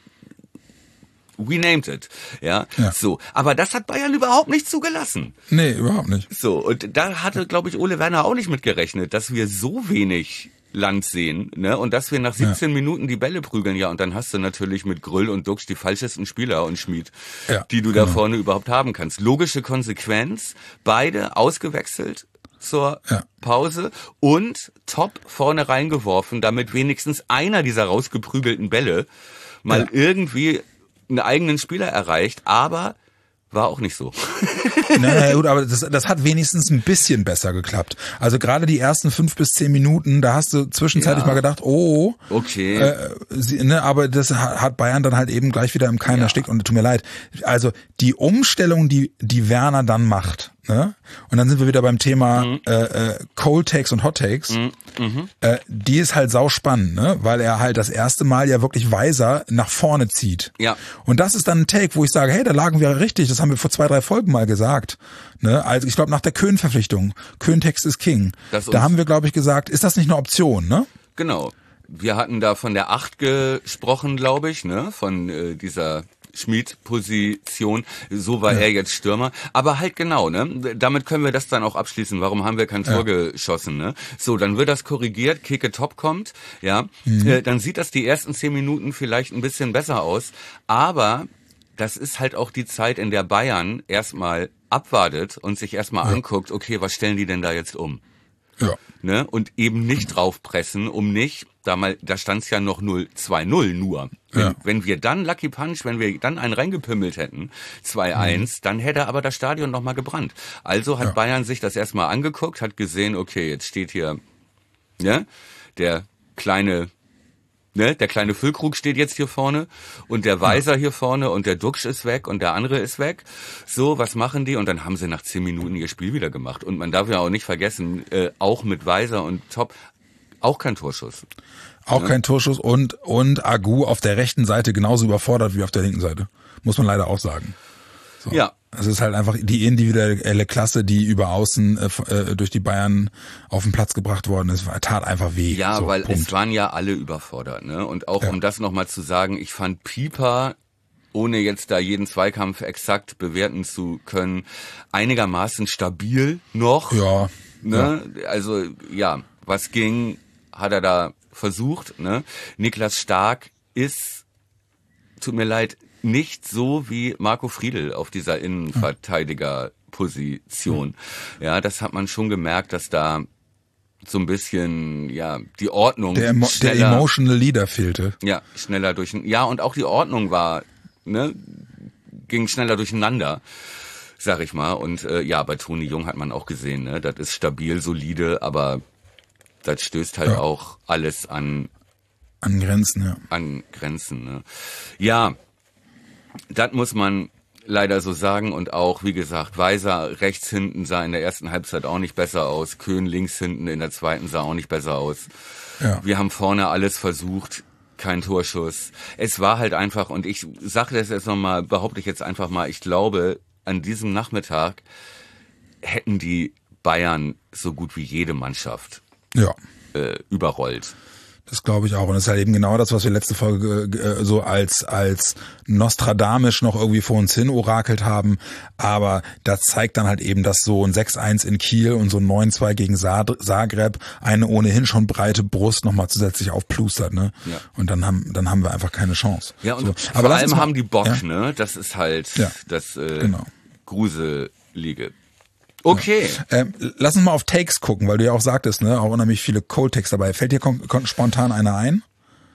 We named it, ja? ja. So. Aber das hat Bayern überhaupt nicht zugelassen. Nee, überhaupt nicht. So. Und da hatte, glaube ich, Ole Werner auch nicht mitgerechnet, dass wir so wenig Land sehen, ne? Und dass wir nach siebzehn ja. Minuten die Bälle prügeln, ja. Und dann hast du natürlich mit Grüll und Duxch die falschesten Spieler und Schmid, ja, die du genau. da vorne überhaupt haben kannst. Logische Konsequenz, beide ausgewechselt zur ja. Pause und top vorne reingeworfen, damit wenigstens einer dieser rausgeprügelten Bälle mal ja. irgendwie einen eigenen Spieler erreicht, aber war auch nicht so. Naja, gut, aber das, das hat wenigstens ein bisschen besser geklappt. Also gerade die ersten fünf bis zehn Minuten, da hast du zwischenzeitlich ja. mal gedacht, oh, okay, äh, sie, ne, aber das hat Bayern dann halt eben gleich wieder im Keim ja. erstickt und tut mir leid. Also die Umstellung, die die Werner dann macht, ne, und dann sind wir wieder beim Thema mhm. äh, äh, Cold Takes und Hot Takes. Mhm. Mhm. Äh, die ist halt sauspannend, ne, weil er halt das erste Mal ja wirklich weiser nach vorne zieht. Ja. Und das ist dann ein Take, wo ich sage, hey, da lagen wir richtig. Das haben wir vor zwei, drei Folgen mal gesagt. Ne? Also ich glaube nach der Köhn-Verpflichtung. Köhn-Text ist King. Das da haben wir, glaube ich, gesagt, ist das nicht eine Option, ne? Genau. Wir hatten da von der acht gesprochen, glaube ich, ne? Von äh, dieser Schmied-Position. So war ja. er jetzt Stürmer. Aber halt genau, ne? Damit können wir das dann auch abschließen. Warum haben wir kein Tor ja. geschossen, ne? So, dann wird das korrigiert, Keke Top kommt, ja. Mhm. Äh, dann sieht das die ersten zehn Minuten vielleicht ein bisschen besser aus. Aber das ist halt auch die Zeit, in der Bayern erstmal abwartet und sich erstmal ja. anguckt, okay, was stellen die denn da jetzt um? Ja. Ne? Und eben nicht draufpressen, um nicht, da mal, da stand es ja noch null zwei null nur. Wenn, ja. wenn wir dann Lucky Punch, wenn wir dann einen reingepimmelt hätten, zwei eins, mhm. dann hätte aber das Stadion noch mal gebrannt. Also hat ja. Bayern sich das erstmal angeguckt, hat gesehen, okay, jetzt steht hier, ne, der kleine, ne, der kleine Füllkrug steht jetzt hier vorne und der Weiser ja. hier vorne und der Duxch ist weg und der andere ist weg. So, was machen die? Und dann haben sie nach zehn Minuten ihr Spiel wieder gemacht. Und man darf ja auch nicht vergessen, äh, auch mit Weiser und Top, auch kein Torschuss. Auch ja. kein Torschuss und, und Agu auf der rechten Seite genauso überfordert wie auf der linken Seite. Muss man leider auch sagen. So. Ja. Es ist halt einfach die individuelle Klasse, die über außen äh, durch die Bayern auf den Platz gebracht worden ist, tat einfach weh. Ja, so, weil Punkt. Es waren ja alle überfordert, ne? Und auch ja. um das nochmal zu sagen, ich fand Pieper, ohne jetzt da jeden Zweikampf exakt bewerten zu können, einigermaßen stabil noch. Ja. Ne? Ja. Also ja, was ging, hat er da versucht. Ne? Niklas Stark ist, tut mir leid, nicht so wie Marco Friedl auf dieser Innenverteidigerposition. Ja, das hat man schon gemerkt, dass da so ein bisschen, ja, die Ordnung der, Emo- schneller, der emotional Leader fehlte. Ja, schneller durch, ja, und auch die Ordnung war, ne, ging schneller durcheinander, sag ich mal. Und äh, ja, bei Toni Jung hat man auch gesehen, ne, das ist stabil, solide, aber das stößt halt ja. auch alles an an Grenzen, ja. An Grenzen, ne. Ja, das muss man leider so sagen und auch, wie gesagt, Weiser rechts hinten sah in der ersten Halbzeit auch nicht besser aus, Köhn links hinten in der zweiten sah auch nicht besser aus. Ja. Wir haben vorne alles versucht, kein Torschuss. Es war halt einfach, und ich sage das jetzt nochmal, behaupte ich jetzt einfach mal, ich glaube, an diesem Nachmittag hätten die Bayern so gut wie jede Mannschaft ja. äh, überrollt. Das glaube ich auch. Und das ist halt eben genau das, was wir letzte Folge äh, so als als Nostradamisch noch irgendwie vor uns hin orakelt haben. Aber das zeigt dann halt eben, dass so ein sechs eins in Kiel und so ein neun zwei gegen Zagreb eine ohnehin schon breite Brust nochmal zusätzlich aufplustert. Ne? Ja. Und dann haben dann haben wir einfach keine Chance. Ja, und so. vor Aber allem mal, haben die Bock, ja? ne? Das ist halt ja. das äh, genau. Gruselige. Okay. Ja. Ähm, lass uns mal auf Takes gucken, weil du ja auch sagtest, ne, auch unheimlich viele Cold-Takes dabei. Fällt dir kon- kon- spontan einer ein?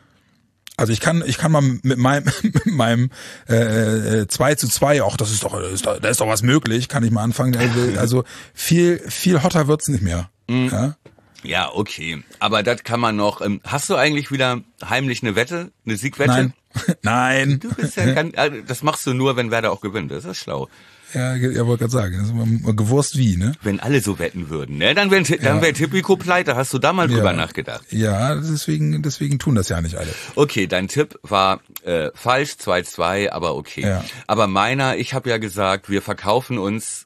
Also ich kann, ich kann mal mit meinem, mit meinem äh, zwei zu zwei, auch das ist doch, das ist doch, da ist doch was möglich, kann ich mal anfangen. Also viel, viel hotter wird's nicht mehr. Mhm. Ja? Ja, okay. Aber das kann man noch. Ähm, hast du eigentlich wieder heimlich eine Wette, eine Siegwette? Nein. Nein. Du bist ja ganz, das machst du nur, wenn Werder auch gewinnt. Das ist schlau. Ja, ja, wollte gerade sagen, das ist mal gewusst wie, ne? Wenn alle so wetten würden, ne? Dann wäre dann wär Tipico pleite. Hast du da mal drüber ja. nachgedacht? Ja, deswegen, deswegen tun das ja nicht alle. Okay, dein Tipp war äh, falsch, zwei zwei, aber okay. Ja. Aber meiner, ich habe ja gesagt, wir verkaufen uns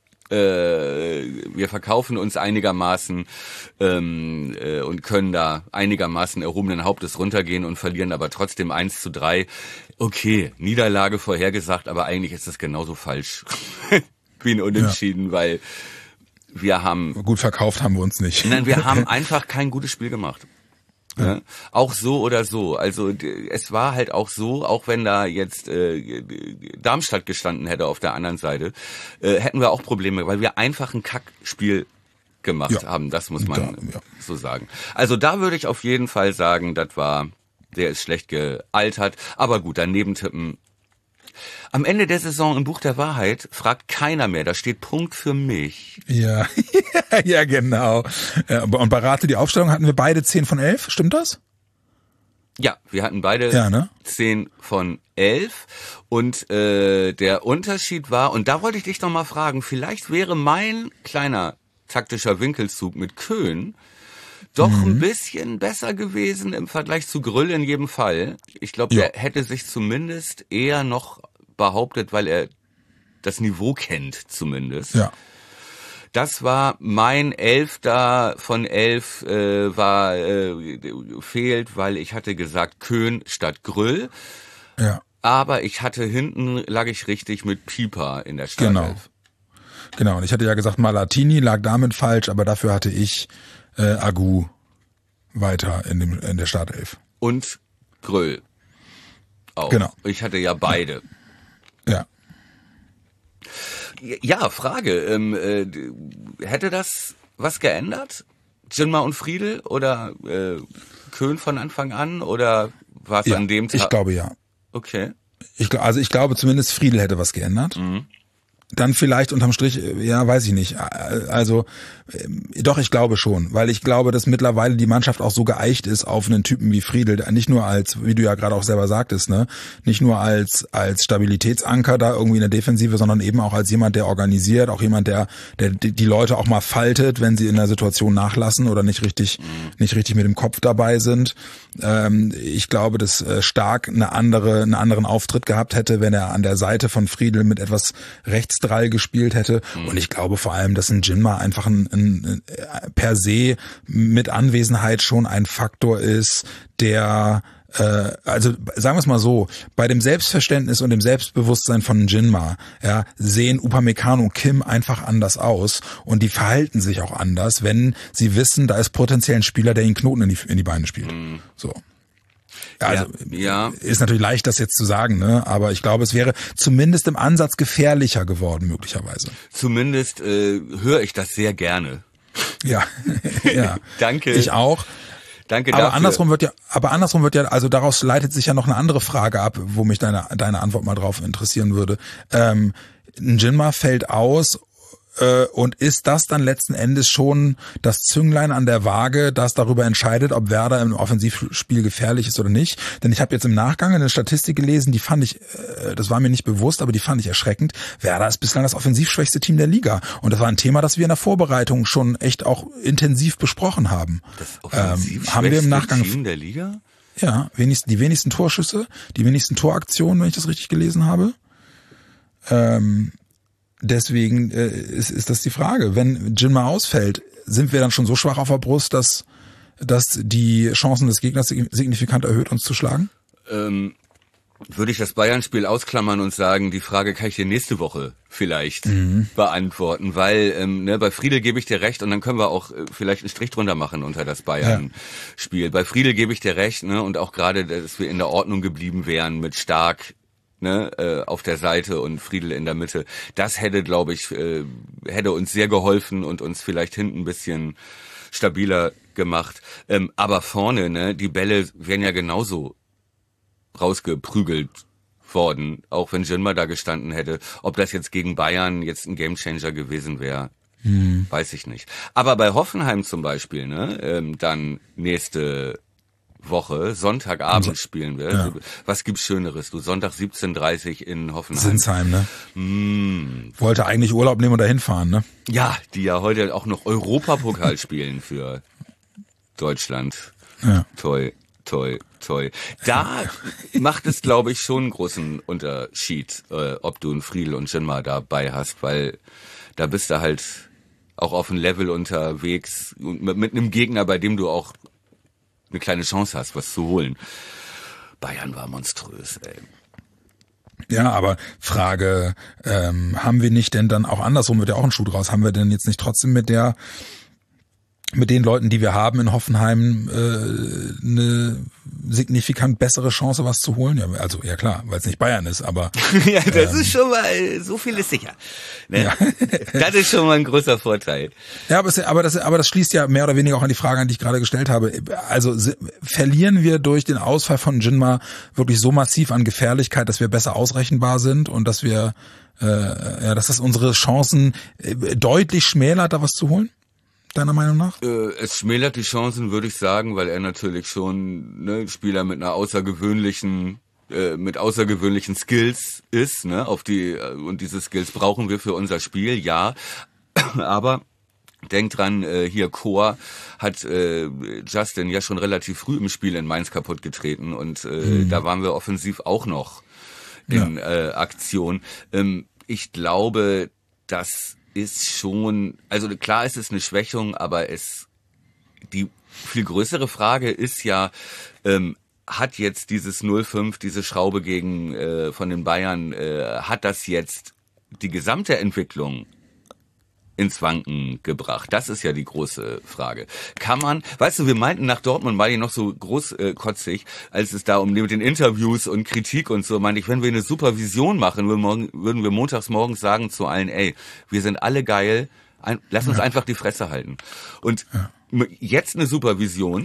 äh, wir verkaufen uns einigermaßen ähm, äh, und können da einigermaßen erhobenen Hauptes runtergehen und verlieren aber trotzdem eins zu drei. Okay, Niederlage vorhergesagt, aber eigentlich ist das genauso falsch wie ein Unentschieden, ja. weil wir haben... Gut verkauft haben wir uns nicht. Nein, wir haben einfach kein gutes Spiel gemacht. Ja. Ja, auch so oder so. Also es war halt auch so, auch wenn da jetzt äh, Darmstadt gestanden hätte auf der anderen Seite, äh, hätten wir auch Probleme, weil wir einfach ein Kackspiel gemacht ja. haben. Das muss man da, ja. so sagen. Also da würde ich auf jeden Fall sagen, das war, der ist schlecht gealtert. Aber gut, daneben tippen. Am Ende der Saison im Buch der Wahrheit fragt keiner mehr. Da steht Punkt für mich. Ja, ja genau. Und bei Rate die Aufstellung hatten wir beide zehn von elf. Stimmt das? Ja, wir hatten beide ja, ne? zehn von elf. Und äh, der Unterschied war, und da wollte ich dich noch mal fragen, vielleicht wäre mein kleiner taktischer Winkelzug mit Köhn doch mhm. ein bisschen besser gewesen im Vergleich zu Grüll in jedem Fall. Ich glaube, ja. der hätte sich zumindest eher noch behauptet, weil er das Niveau kennt zumindest. Ja. Das war mein Elfter von elf äh, war äh, fehlt, weil ich hatte gesagt Köhn statt Grüll. Ja. aber ich hatte hinten, lag ich richtig mit Pieper in der Startelf. Genau. Genau, und ich hatte ja gesagt, Malatini lag damit falsch, aber dafür hatte ich äh, Agu weiter in, dem, in der Startelf. Und Gröll auch. Genau. Ich hatte ja beide. Ja. Ja, Frage. Ähm, äh, hätte das was geändert? Jinma und Friedel oder äh, Köhn von Anfang an? Oder war es ja, an dem Tag? Ich glaube ja. Okay. Ich, also ich glaube zumindest Friedel hätte was geändert. Mhm. Dann vielleicht unterm Strich, ja, weiß ich nicht. Also doch, ich glaube schon, weil ich glaube, dass mittlerweile die Mannschaft auch so geeicht ist auf einen Typen wie Friedel, nicht nur als, wie du ja gerade auch selber sagtest, ne, nicht nur als als Stabilitätsanker da irgendwie in der Defensive, sondern eben auch als jemand, der organisiert, auch jemand, der der die Leute auch mal faltet, wenn sie in der Situation nachlassen oder nicht richtig mhm. nicht richtig mit dem Kopf dabei sind. Ähm, ich glaube, dass Stark eine andere einen anderen Auftritt gehabt hätte, wenn er an der Seite von Friedel mit etwas Rechtsdrall gespielt hätte. Mhm. Und ich glaube vor allem, dass ein Jinma einfach ein, ein, ein per se mit Anwesenheit schon ein Faktor ist, der äh, also sagen wir es mal so, bei dem Selbstverständnis und dem Selbstbewusstsein von Jinma, ja, sehen Upamecano und Kim einfach anders aus und die verhalten sich auch anders, wenn sie wissen, da ist potenziell ein Spieler, der ihnen Knoten in die, in die Beine spielt. Mhm. So. Also ja, ja. Ist natürlich leicht, das jetzt zu sagen, ne? Aber ich glaube, es wäre zumindest im Ansatz gefährlicher geworden, möglicherweise. Zumindest äh, höre ich das sehr gerne. Ja, ja. Danke. Ich auch. Danke aber dafür. andersrum wird ja, aber andersrum wird ja, also daraus leitet sich ja noch eine andere Frage ab, wo mich deine deine Antwort mal drauf interessieren würde. Ähm, ein Jinma fällt aus. Und ist das dann letzten Endes schon das Zünglein an der Waage, das darüber entscheidet, ob Werder im Offensivspiel gefährlich ist oder nicht? Denn ich habe jetzt im Nachgang eine Statistik gelesen, die fand ich, das war mir nicht bewusst, aber die fand ich erschreckend. Werder ist bislang das offensivschwächste Team der Liga. Und das war ein Thema, das wir in der Vorbereitung schon echt auch intensiv besprochen haben. Das offensivschwächste ähm, haben wir im Nachgang Team der Liga? Ja, wenigsten, die wenigsten Torschüsse, die wenigsten Toraktionen, wenn ich das richtig gelesen habe. Ähm, Deswegen äh, ist, ist das die Frage. Wenn Jinma ausfällt, sind wir dann schon so schwach auf der Brust, dass, dass die Chancen des Gegners signifikant erhöht, uns zu schlagen? Ähm, würde ich das Bayern-Spiel ausklammern und sagen, die Frage kann ich dir nächste Woche vielleicht mhm. beantworten, weil ähm, ne, bei Friedel gebe ich dir recht und dann können wir auch äh, vielleicht einen Strich drunter machen unter das Bayern-Spiel. Ja. Bei Friedel gebe ich dir recht, ne, und auch gerade, dass wir in der Ordnung geblieben wären mit Stark, ne, äh, auf der Seite und Friedel in der Mitte. Das hätte, glaube ich, äh, hätte uns sehr geholfen und uns vielleicht hinten ein bisschen stabiler gemacht. Ähm, aber vorne, ne, die Bälle wären ja genauso rausgeprügelt worden, auch wenn Jinma da gestanden hätte. Ob das jetzt gegen Bayern jetzt ein Gamechanger gewesen wäre, hm. weiß ich nicht. Aber bei Hoffenheim zum Beispiel, ne, ähm, dann nächste Woche, Sonntagabend so, spielen wir. Ja. Was gibt's Schöneres? Du, Sonntag siebzehn Uhr dreißig in Hoffenheim. Sinsheim, ne? Mm. Wollte eigentlich Urlaub nehmen und dahin fahren, ne? Ja, die ja heute auch noch Europapokal spielen für Deutschland. Ja. Toi, toi, toi. Da macht es, glaube ich, schon einen großen Unterschied, äh, ob du einen Friedel und Jinma dabei hast, weil da bist du halt auch auf ein Level unterwegs mit, mit einem Gegner, bei dem du auch eine kleine Chance hast, was zu holen. Bayern war monströs, ey. Ja, aber Frage, ähm, haben wir nicht denn dann auch andersrum, wird ja auch ein Schuh draus, haben wir denn jetzt nicht trotzdem mit der, mit den Leuten, die wir haben in Hoffenheim, äh, eine signifikant bessere Chance, was zu holen? Ja, also, ja klar, weil es nicht Bayern ist, aber... ja, das ähm, ist schon mal, so viel ist sicher. Ne? Ja. Das ist schon mal ein großer Vorteil. Ja, aber, es, aber, das, aber das schließt ja mehr oder weniger auch an die Frage an, die ich gerade gestellt habe. Also verlieren wir durch den Ausfall von Jinma wirklich so massiv an Gefährlichkeit, dass wir besser ausrechenbar sind und dass wir, äh, ja, dass das unsere Chancen deutlich schmälert, da was zu holen? Deiner Meinung nach? Äh, es schmälert die Chancen, würde ich sagen, weil er natürlich schon ne, Spieler mit einer außergewöhnlichen, äh, mit außergewöhnlichen Skills ist, ne, auf die äh, und diese Skills brauchen wir für unser Spiel, ja. Aber denk dran, äh, hier Chor hat äh, Justin ja schon relativ früh im Spiel in Mainz kaputt getreten und äh, mhm. da waren wir offensiv auch noch in ja. äh, Aktion. Ähm, ich glaube, dass ist schon, also klar ist es eine Schwächung, aber es, die viel größere Frage ist ja, ähm, hat jetzt dieses null fünf, diese Schraube gegen äh, von den Bayern, äh, hat das jetzt die gesamte Entwicklung ins Wanken gebracht? Das ist ja die große Frage. Kann man, weißt du, wir meinten nach Dortmund war die noch so großkotzig, äh, als es da um mit den Interviews und Kritik und so, meinte ich, wenn wir eine Supervision machen, würden wir, morgen, würden wir montags morgens sagen zu allen, ey, wir sind alle geil, ein, lass uns ja. einfach die Fresse halten. Und ja. jetzt eine Supervision,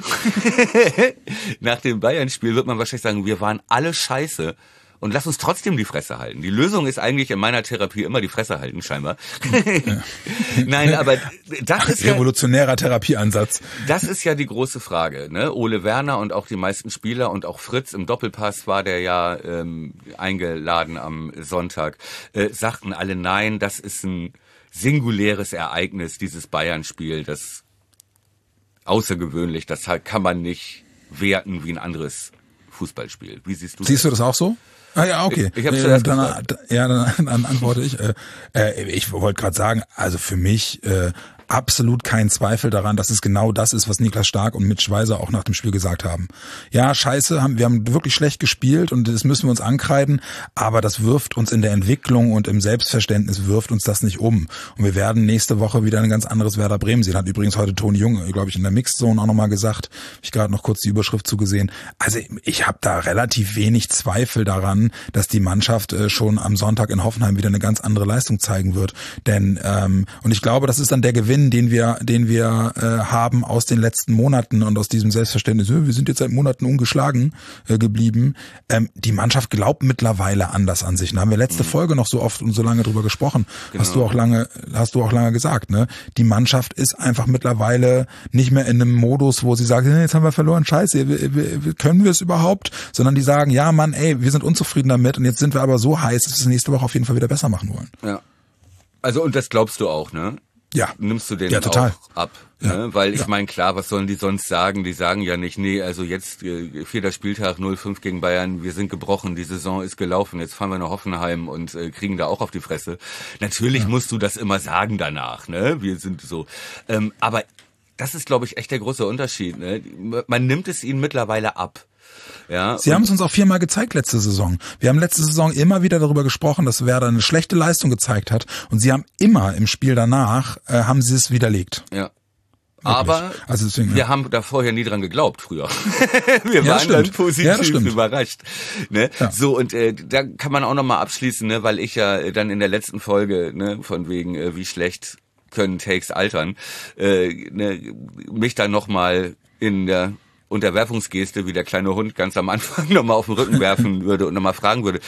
nach dem Bayern-Spiel wird man wahrscheinlich sagen, wir waren alle scheiße. Und lass uns trotzdem die Fresse halten. Die Lösung ist eigentlich in meiner Therapie immer die Fresse halten, scheinbar. Ja. Nein, aber das Ach, ist ja... Revolutionärer Therapieansatz. Das ist ja die große Frage. Ne? Ole Werner und auch die meisten Spieler und auch Fritz im Doppelpass war der ja ähm, eingeladen am Sonntag, äh, sagten alle, nein, das ist ein singuläres Ereignis, dieses Bayern-Spiel, das außergewöhnlich, das kann man nicht werten wie ein anderes Fußballspiel. Wie siehst du das? Siehst du das auch so? Ah ja, okay. Ich, ich hab's äh, dann, ja, dann, dann antworte ich. Äh, äh, ich wollte gerade sagen, also für mich äh, absolut kein Zweifel daran, dass es genau das ist, was Niklas Stark und Mitch Schweizer auch nach dem Spiel gesagt haben. Ja, scheiße, haben, wir haben wirklich schlecht gespielt und das müssen wir uns ankreiden, aber das wirft uns in der Entwicklung und im Selbstverständnis wirft uns das nicht um. Und wir werden nächste Woche wieder ein ganz anderes Werder Bremen sehen. Hat übrigens heute Toni Jung, glaube ich, in der Mixed Zone auch nochmal gesagt. Hab ich gerade noch kurz die Überschrift zugesehen. Also ich habe da relativ wenig Zweifel daran, dass die Mannschaft äh, schon am Sonntag in Hoffenheim wieder eine ganz andere Leistung zeigen wird. Denn ähm, und ich glaube, das ist dann der Gewinn, den wir, den wir äh, haben aus den letzten Monaten und aus diesem Selbstverständnis, wir sind jetzt seit Monaten ungeschlagen äh, geblieben. Ähm, die Mannschaft glaubt mittlerweile anders an sich. Da haben wir letzte mhm. Folge noch so oft und so lange drüber gesprochen. Genau. Hast du auch lange, hast du auch lange gesagt, ne? Die Mannschaft ist einfach mittlerweile nicht mehr in einem Modus, wo sie sagt, jetzt haben wir verloren, scheiße, wir, wir, können wir es überhaupt? Sondern die sagen, ja Mann, ey, wir sind unzufrieden damit und jetzt sind wir aber so heiß, dass wir es nächste Woche auf jeden Fall wieder besser machen wollen. Ja. Also und das glaubst du auch, ne? Ja. Nimmst du den ja, total. auch ab? Ja. Ne? Weil ich ja. meine, klar, was sollen die sonst sagen? Die sagen ja nicht, nee, also jetzt äh, vierter Spieltag null fünf gegen Bayern, wir sind gebrochen, die Saison ist gelaufen, jetzt fahren wir nach Hoffenheim und äh, kriegen da auch auf die Fresse. Natürlich ja. musst du das immer sagen danach, ne? Wir sind so. Ähm, aber das ist, glaube ich, echt der große Unterschied. Ne? Man nimmt es ihnen mittlerweile ab. Ja, Sie haben es uns auch viermal gezeigt letzte Saison. Wir haben letzte Saison immer wieder darüber gesprochen, dass Werder eine schlechte Leistung gezeigt hat und sie haben immer im Spiel danach, äh, haben sie es widerlegt. Ja. Wirklich. Aber also deswegen, wir ja. haben da vorher nie dran geglaubt früher. wir ja, waren dann positiv ja, überrascht. Ne? Ja. So, und äh, da kann man auch nochmal abschließen, ne, weil ich ja dann in der letzten Folge, ne, von wegen, äh, wie schlecht können Takes altern, äh, ne, mich dann nochmal in der Unterwerfungsgeste, wie der kleine Hund ganz am Anfang nochmal auf den Rücken werfen würde und nochmal fragen würde,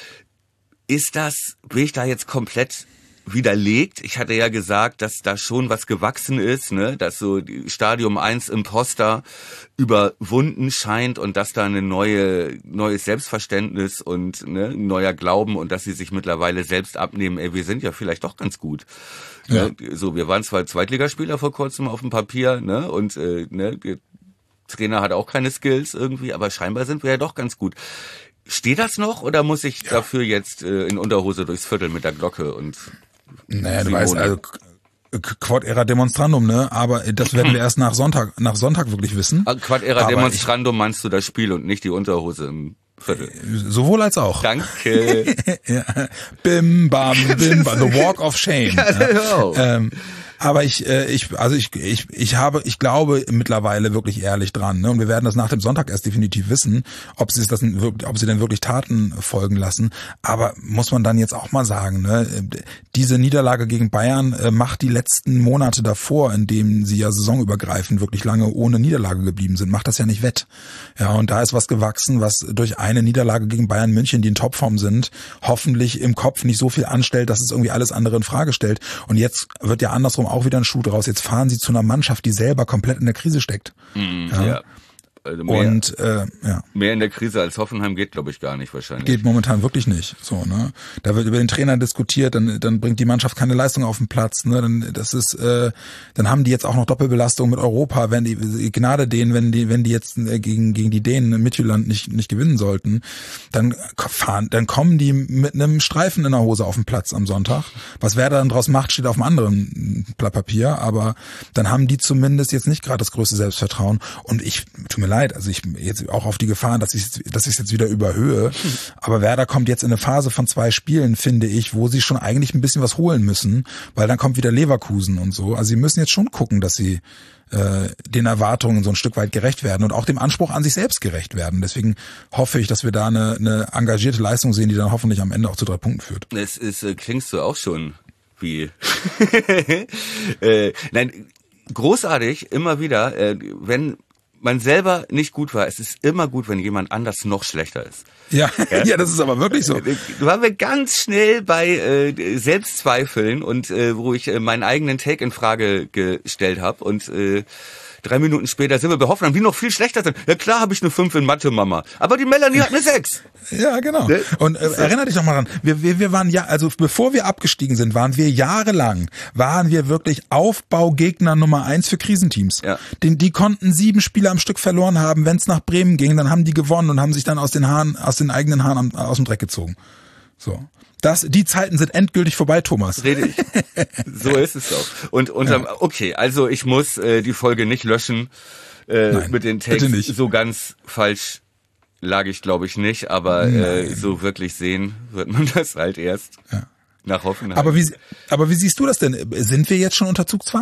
ist das, bin ich da jetzt komplett widerlegt? Ich hatte ja gesagt, dass da schon was gewachsen ist, ne, dass so die Stadium eins Imposter überwunden scheint und dass da eine neue, neues Selbstverständnis und ne, ein neuer Glauben und dass sie sich mittlerweile selbst abnehmen, ey, wir sind ja vielleicht doch ganz gut. Ja. Ne? So, wir waren zwar Zweitligaspieler vor kurzem auf dem Papier, ne, und äh, ne, Trainer hat auch keine Skills irgendwie, aber scheinbar sind wir ja doch ganz gut. Steht das noch oder muss ich ja. dafür jetzt äh, in Unterhose durchs Viertel mit der Glocke und naja, du weißt, also Quod era demonstrandum, ne? Aber das werden wir erst nach Sonntag, nach Sonntag wirklich wissen. Quod era aber demonstrandum ich, meinst du das Spiel und nicht die Unterhose im Viertel? Sowohl als auch. Danke. ja. Bim, bam, bim, bam. The Walk of Shame. Ja, genau. ja. ähm, Aber ich, äh, ich, also ich, ich, ich habe, ich glaube mittlerweile wirklich ehrlich dran, ne? Und wir werden das nach dem Sonntag erst definitiv wissen, ob sie es das, ob sie denn wirklich Taten folgen lassen. Aber muss man dann jetzt auch mal sagen, ne? Diese Niederlage gegen Bayern äh, macht die letzten Monate davor, in denen sie ja saisonübergreifend wirklich lange ohne Niederlage geblieben sind, macht das ja nicht wett. Ja, und da ist was gewachsen, was durch eine Niederlage gegen Bayern München, die in Topform sind, hoffentlich im Kopf nicht so viel anstellt, dass es irgendwie alles andere in Frage stellt. Und jetzt wird ja andersrum auch wieder ein Schuh draus. Jetzt fahren sie zu einer Mannschaft, die selber komplett in der Krise steckt. Mm, ja. ja. Also mehr, und äh, ja. mehr in der Krise als Hoffenheim geht, glaube ich, gar nicht wahrscheinlich. Geht momentan wirklich nicht. So, ne? Da wird über den Trainer diskutiert, dann dann bringt die Mannschaft keine Leistung auf den Platz. Ne? Dann das ist, äh, dann haben die jetzt auch noch Doppelbelastung mit Europa. Wenn die Gnade denen, wenn die wenn die jetzt gegen gegen die Dänen in Midtjylland nicht nicht gewinnen sollten, dann fahren, dann kommen die mit einem Streifen in der Hose auf den Platz am Sonntag. Was Werder dann draus macht, steht auf einem anderen Blatt Papier. Aber dann haben die zumindest jetzt nicht gerade das größte Selbstvertrauen. Und ich tut mir leid. leid, also ich jetzt auch auf die Gefahren, dass ich dass ich es jetzt wieder überhöhe, aber Werder kommt jetzt in eine Phase von zwei Spielen, finde ich, wo sie schon eigentlich ein bisschen was holen müssen, weil dann kommt wieder Leverkusen und so. Also sie müssen jetzt schon gucken, dass sie äh, den Erwartungen so ein Stück weit gerecht werden und auch dem Anspruch an sich selbst gerecht werden. Deswegen hoffe ich, dass wir da eine, eine engagierte Leistung sehen, die dann hoffentlich am Ende auch zu drei Punkten führt. Es ist, äh, klingst du auch schon wie äh, nein, großartig, immer wieder, äh, wenn man selber nicht gut war, es ist immer gut, wenn jemand anders noch schlechter ist. Ja, ja, ja, das ist aber wirklich so. Du waren wir ganz schnell bei äh, Selbstzweifeln und äh, wo ich äh, meinen eigenen Take in Frage gestellt habe und äh, drei Minuten später sind wir bei Hoffenheim, die noch viel schlechter sind. Ja klar habe ich eine fünf in Mathe, Mama. Aber die Melanie hat eine sechs. Ja, genau. Und äh, erinnere dich doch mal dran, wir, wir, wir waren ja, also bevor wir abgestiegen sind, waren wir jahrelang, waren wir wirklich Aufbaugegner Nummer eins für Krisenteams. Ja. Den, die konnten sieben Spiele am Stück verloren haben, wenn es nach Bremen ging, dann haben die gewonnen und haben sich dann aus den Haaren, aus den eigenen Haaren am, aus dem Dreck gezogen. So. Das, die Zeiten sind endgültig vorbei, Thomas. Rede ich. So ist es doch. Und unterm, ja. Okay, also ich muss äh, die Folge nicht löschen äh, Nein, mit den Takes. So ganz falsch lag ich, glaube ich, nicht, aber äh, so wirklich sehen wird man das halt erst ja. nach Hoffenheim. Aber wie, aber wie siehst du das denn? Sind wir jetzt schon unter Zugzwang?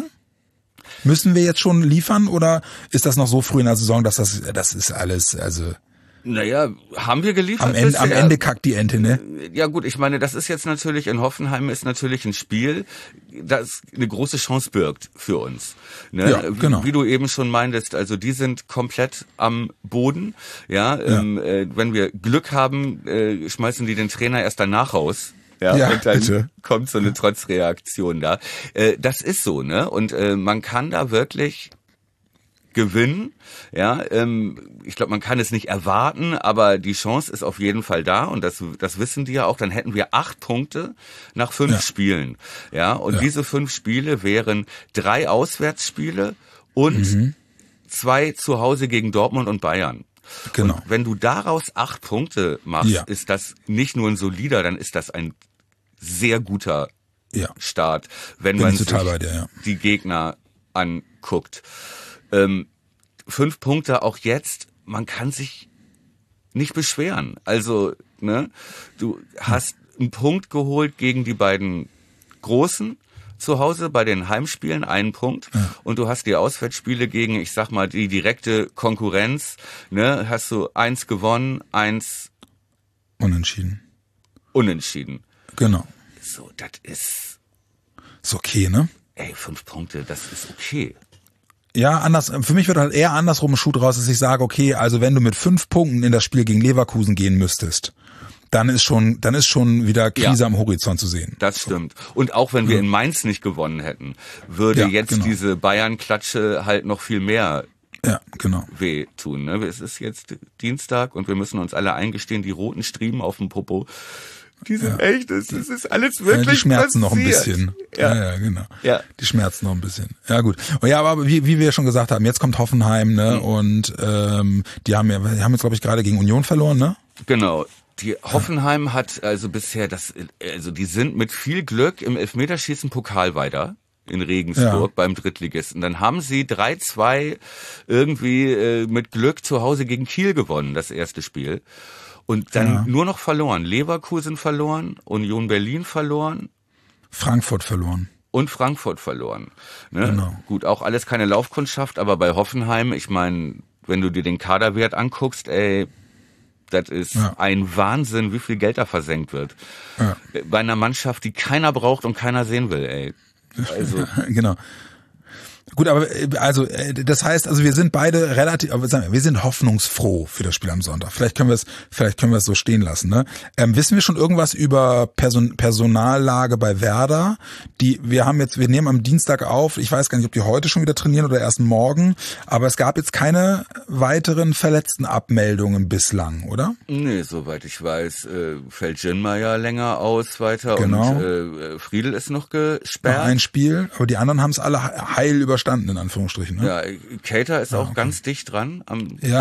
Müssen wir jetzt schon liefern oder ist das noch so früh in der Saison, dass das, das ist alles, also... Naja, haben wir geliefert? Am Ende, am Ende kackt die Ente, ne? Ja gut, ich meine, das ist jetzt natürlich, in Hoffenheim ist natürlich ein Spiel, das eine große Chance birgt für uns. Ne? Ja, genau. Wie, wie du eben schon meintest, also die sind komplett am Boden. Ja, ja. Ähm, äh, wenn wir Glück haben, äh, schmeißen die den Trainer erst danach raus. Ja, ja, und dann bitte. kommt so eine Trotzreaktion da. Äh, das ist so, ne? Und äh, man kann da wirklich gewinnen, ja, ähm, ich glaube, man kann es nicht erwarten, aber die Chance ist auf jeden Fall da und das, das wissen die ja auch, dann hätten wir acht Punkte nach fünf ja. Spielen, ja, und ja. diese fünf Spiele wären drei Auswärtsspiele und mhm. zwei zu Hause gegen Dortmund und Bayern. Genau. Und wenn du daraus acht Punkte machst, ja. ist das nicht nur ein solider, dann ist das ein sehr guter ja. Start, wenn Bin man sich dir, ja. die Gegner anguckt. Ähm, fünf Punkte auch jetzt, man kann sich nicht beschweren. Also, ne, du hast einen Punkt geholt gegen die beiden Großen zu Hause bei den Heimspielen, einen Punkt. Ja. Und du hast die Auswärtsspiele gegen, ich sag mal, die direkte Konkurrenz, ne, hast du eins gewonnen, eins unentschieden. Unentschieden. Genau. So, das ist... Ist okay, ne? Ey, fünf Punkte, das ist okay. Ja, anders. Für mich wird halt eher andersrum ein Schuh draus, dass ich sage, okay, also wenn du mit fünf Punkten in das Spiel gegen Leverkusen gehen müsstest, dann ist schon, dann ist schon wieder Krise ja, am Horizont zu sehen. Das stimmt. Und auch wenn wir ja. in Mainz nicht gewonnen hätten, würde ja, jetzt genau. diese Bayern-Klatsche halt noch viel mehr ja, genau. wehtun. Ne? Es ist jetzt Dienstag und wir müssen uns alle eingestehen, die roten Striemen auf dem Popo, die sind ja. echt, es ist, ist alles wirklich ja, die schmerzen passiert. noch ein bisschen. Ja, ja, ja genau. Ja. Die schmerzen noch ein bisschen. Ja, gut. Und ja, aber wie, wie wir schon gesagt haben, jetzt kommt Hoffenheim, ne? Mhm. Und ähm, die haben ja, die haben jetzt, glaube ich, gerade gegen Union verloren, ne? Genau. Die Hoffenheim hat also bisher das, also die sind mit viel Glück im Elfmeterschießen Pokal weiter. In Regensburg ja. beim Drittligisten. Dann haben sie drei zwei irgendwie äh, mit Glück zu Hause gegen Kiel gewonnen, das erste Spiel. Und dann ja. nur noch verloren. Leverkusen verloren, Union Berlin verloren. Frankfurt verloren. Und Frankfurt verloren. Ne? Genau. Gut, auch alles keine Laufkundschaft, aber bei Hoffenheim, ich meine, wenn du dir den Kaderwert anguckst, ey, das ist ja. ein Wahnsinn, wie viel Geld da versenkt wird. Ja. Bei einer Mannschaft, die keiner braucht und keiner sehen will, ey. Also. Genau. Gut, aber also das heißt, also wir sind beide relativ, wir sind hoffnungsfroh für das Spiel am Sonntag. Vielleicht können wir es, vielleicht können wir es so stehen lassen. Ne? Ähm, wissen wir schon irgendwas über Person, Personallage bei Werder? Die, wir haben jetzt, wir nehmen am Dienstag auf. Ich weiß gar nicht, ob die heute schon wieder trainieren oder erst morgen. Aber es gab jetzt keine weiteren verletzten Abmeldungen bislang, oder? Nee, soweit ich weiß, äh, fällt Jinmeier länger aus weiter genau. und äh, Friedel ist noch gesperrt. Noch ein Spiel, aber die anderen haben es alle heil überstanden. In Anführungsstrichen. Ne? Ja, Cater ist ja, auch okay. ganz dicht dran. Am ja,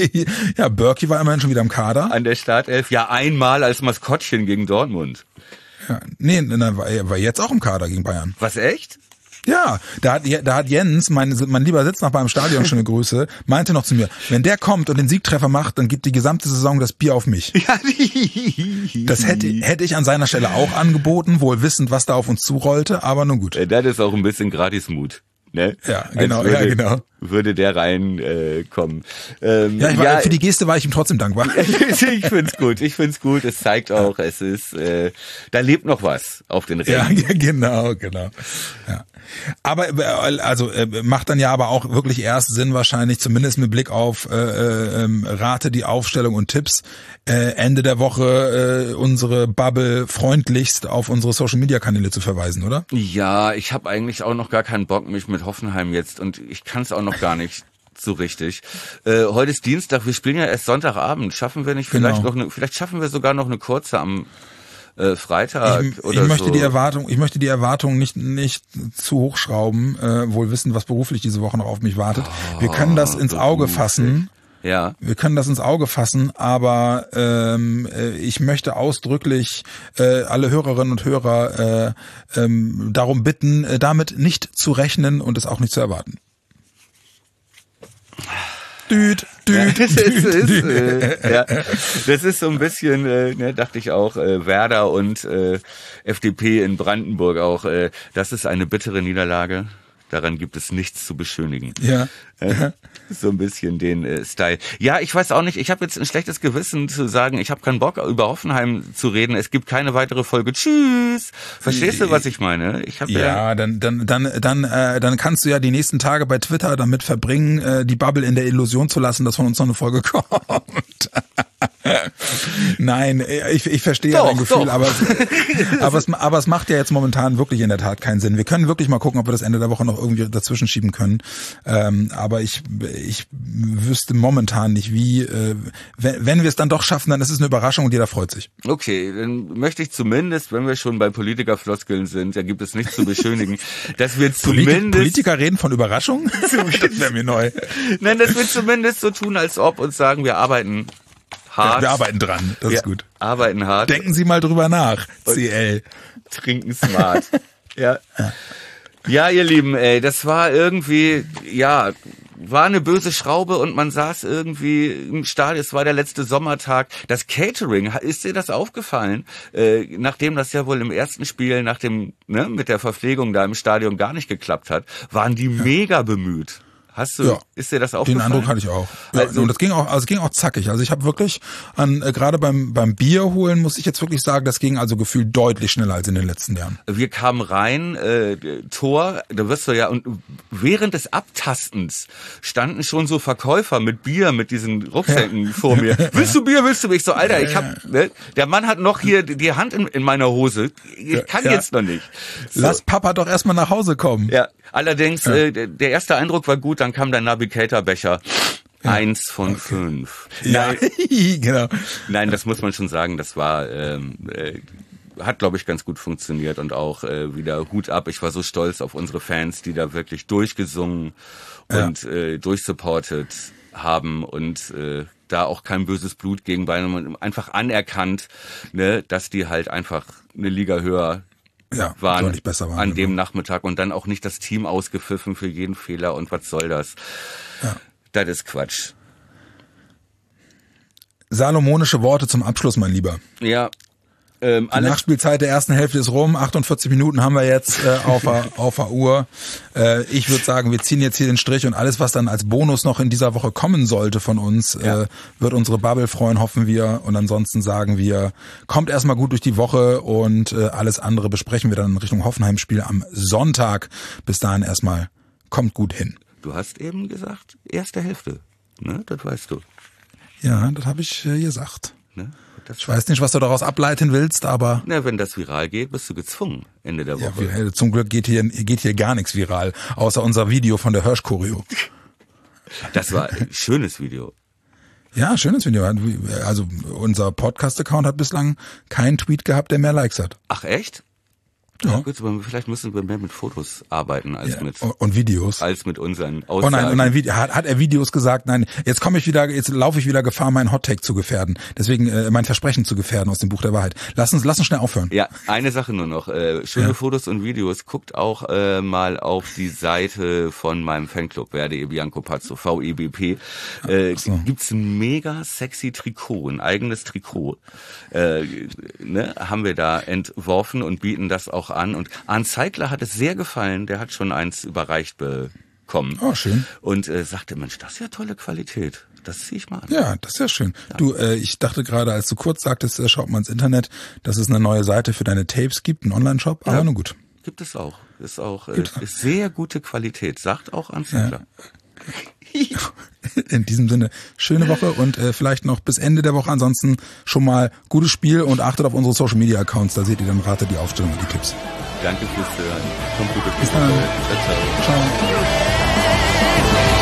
ja, Berkey war immerhin schon wieder im Kader. An der Startelf, ja einmal als Maskottchen gegen Dortmund. Ja, nee, nein, war, war jetzt auch im Kader gegen Bayern. Was, echt? Ja, da hat, da hat Jens, mein, mein lieber Sitznachbar im Stadion, schöne Grüße, meinte noch zu mir, wenn der kommt und den Siegtreffer macht, dann gibt die gesamte Saison das Bier auf mich. Ja, das hätte, hätte ich an seiner Stelle auch angeboten, wohl wissend, was da auf uns zurollte, aber nun gut. Das ist auch ein bisschen Gratismut. Ne? Ja, genau, würde, ja, genau. Würde der reinkommen. Äh, kommen. ähm, ja, ich war, ja, für die Geste war ich ihm trotzdem dankbar. ich find's gut, ich find's gut. Es zeigt auch, es ist, äh, da lebt noch was auf den Rängen. Ja, genau, genau. Ja. Aber also macht dann ja aber auch wirklich erst Sinn wahrscheinlich, zumindest mit Blick auf äh, äh, Rate die Aufstellung und Tipps, äh, Ende der Woche äh, unsere Bubble freundlichst auf unsere Social-Media-Kanäle zu verweisen, oder? Ja, ich habe eigentlich auch noch gar keinen Bock, mich mit Hoffenheim jetzt, und ich kann es auch noch gar nicht so richtig. Äh, heute ist Dienstag, wir spielen ja erst Sonntagabend. Schaffen wir nicht vielleicht Genau. noch eine, vielleicht schaffen wir sogar noch eine kurze am Äh, Freitag ich, oder ich möchte so. die Erwartung, ich möchte die Erwartung nicht nicht zu hoch schrauben, äh, wohl wissen, was beruflich diese Woche noch auf mich wartet. Oh, wir können das ins Auge beruflich. fassen. Ja. Wir können das ins Auge fassen, aber ähm, ich möchte ausdrücklich äh, alle Hörerinnen und Hörer äh, ähm, darum bitten, äh, damit nicht zu rechnen und es auch nicht zu erwarten. Düt, düt, ja, das, düt, ist, düt. Äh, ja, das ist so ein bisschen, äh, ne, dachte ich auch, äh, Werder und äh, F D P in Brandenburg auch. Äh, das ist eine bittere Niederlage. Daran gibt es nichts zu beschönigen. Ja. Äh, so ein bisschen den äh, Style. Ja, ich weiß auch nicht, ich habe jetzt ein schlechtes Gewissen zu sagen, ich habe keinen Bock, über Hoffenheim zu reden. Es gibt keine weitere Folge. Tschüss. Verstehst du, was ich meine? Ich hab ja, ja, dann dann dann dann äh, dann kannst du ja die nächsten Tage bei Twitter damit verbringen, äh, die Bubble in der Illusion zu lassen, dass von uns noch eine Folge kommt. Nein, ich, ich verstehe doch, ja dein Gefühl, doch. aber aber es, aber es macht ja jetzt momentan wirklich in der Tat keinen Sinn. Wir können wirklich mal gucken, ob wir das Ende der Woche noch irgendwie dazwischen schieben können. Ähm, aber ich ich wüsste momentan nicht wie. Äh, wenn, wenn wir es dann doch schaffen, dann ist es eine Überraschung und jeder freut sich. Okay, dann möchte ich zumindest, wenn wir schon bei Politikerfloskeln sind, da gibt es nichts zu beschönigen, dass wir zumindest... Politik, Politiker reden von Überraschungen? Das wäre mir neu. Nein, dass wir zumindest so tun, als ob, und sagen, wir arbeiten hart. Ja, wir arbeiten dran, das wir ist gut. arbeiten hart. Denken Sie mal drüber nach, C L. Trinken smart. ja. Ja, ihr Lieben, ey, das war irgendwie, ja... war eine böse Schraube und man saß irgendwie im Stadion, es war der letzte Sommertag. Das Catering, ist dir das aufgefallen? Äh, nachdem das ja wohl im ersten Spiel, nach dem, ne, mit der Verpflegung da im Stadion gar nicht geklappt hat, waren die ja. mega bemüht. Hast du, ja, ist dir das aufgefallen? Den Eindruck hatte ich auch. Ja, also, und das ging auch, also es ging auch zackig. Also ich habe wirklich an, äh, gerade beim beim Bier holen, muss ich jetzt wirklich sagen, das ging also gefühlt deutlich schneller als in den letzten Jahren. Wir kamen rein, äh, Tor, da wirst du ja, und während des Abtastens standen schon so Verkäufer mit Bier, mit diesen Rucksäcken ja. vor mir. Ja. Willst du Bier, willst du mich? So, Alter, ich hab, ne, der Mann hat noch hier die Hand in, in meiner Hose. Ich kann ja. jetzt noch nicht. So. Lass Papa doch erstmal nach Hause kommen. Ja, allerdings, ja. Äh, der erste Eindruck war gut, dann kam der Navigator-Becher. Ja. Eins von okay. fünf. Ja, Nein, genau. Nein, das muss man schon sagen, das war, ähm, äh, hat, glaube ich, ganz gut funktioniert und auch äh, wieder Hut ab. Ich war so stolz auf unsere Fans, die da wirklich durchgesungen ja. und äh, durchsupportet haben und äh, da auch kein böses Blut gegen Bayern, einfach anerkannt, ne, dass die halt einfach eine Liga höher ja, waren, besser waren an dem genau. Nachmittag und dann auch nicht das Team ausgepfiffen für jeden Fehler und was soll das? Ja. Das ist Quatsch. Salomonische Worte zum Abschluss, mein Lieber. Ja. Ähm, Die Nachspielzeit der ersten Hälfte ist rum. achtundvierzig Minuten haben wir jetzt äh, auf, der, auf der Uhr. Äh, ich würde sagen, wir ziehen jetzt hier den Strich und alles, was dann als Bonus noch in dieser Woche kommen sollte von uns, ja. äh, wird unsere Bubble freuen, hoffen wir. Und ansonsten sagen wir, kommt erstmal gut durch die Woche und äh, alles andere besprechen wir dann in Richtung Hoffenheim-Spiel am Sonntag. Bis dahin erstmal, kommt gut hin. Du hast eben gesagt, erste Hälfte. Ne, das weißt du. Ja, das habe ich äh, gesagt. Ne? Ich weiß nicht, was du daraus ableiten willst, aber... Na, wenn das viral geht, bist du gezwungen, Ende der Woche. Ja, zum Glück geht hier, geht hier gar nichts viral, außer unser Video von der Hirsch-Choreo. Das war ein schönes Video. Ja, schönes Video. Also unser Podcast-Account hat bislang keinen Tweet gehabt, der mehr Likes hat. Ach echt? Ja, gut, aber vielleicht müssen wir mehr mit Fotos arbeiten als ja. mit und Videos. als mit unseren Oh Aussagen. nein, oh nein, hat, hat er Videos gesagt? Nein, jetzt komme ich wieder, jetzt laufe ich wieder Gefahr, meinen Hottake zu gefährden. Deswegen äh, mein Versprechen zu gefährden aus dem Buch der Wahrheit. Lass uns, lass uns schnell aufhören. Ja, eine Sache nur noch. Äh, schöne Ja. Fotos und Videos. Guckt auch äh, mal auf die Seite von meinem Fanclub, Werde e Bianco Pazzo, V E B P. Äh, so. Gibt's ein mega sexy Trikot, ein eigenes Trikot. Äh, ne, haben wir da entworfen und bieten das auch an. Und Arndt Zeigler hat es sehr gefallen. Der hat schon eins überreicht bekommen. Oh, schön. Und äh, sagte, Mensch, das ist ja tolle Qualität. Das ziehe ich mal an. Ja, das ist ja schön. Ja. Du, äh, ich dachte gerade, als du kurz sagtest, äh, schaut mal ins Internet, dass es eine neue Seite für deine Tapes gibt, einen Online-Shop. Ja. Aber nun gut. Gibt es auch. Ist auch äh, ist sehr gute Qualität. Sagt auch Arndt Zeigler. Ja. In diesem Sinne, schöne Woche und äh, vielleicht noch bis Ende der Woche. Ansonsten schon mal gutes Spiel und achtet auf unsere Social Media Accounts. Da seht ihr dann Rate die Aufstellung und die Tipps. Danke fürs Hören. Kommt gut. Bis dann. Ciao, ciao. Ciao.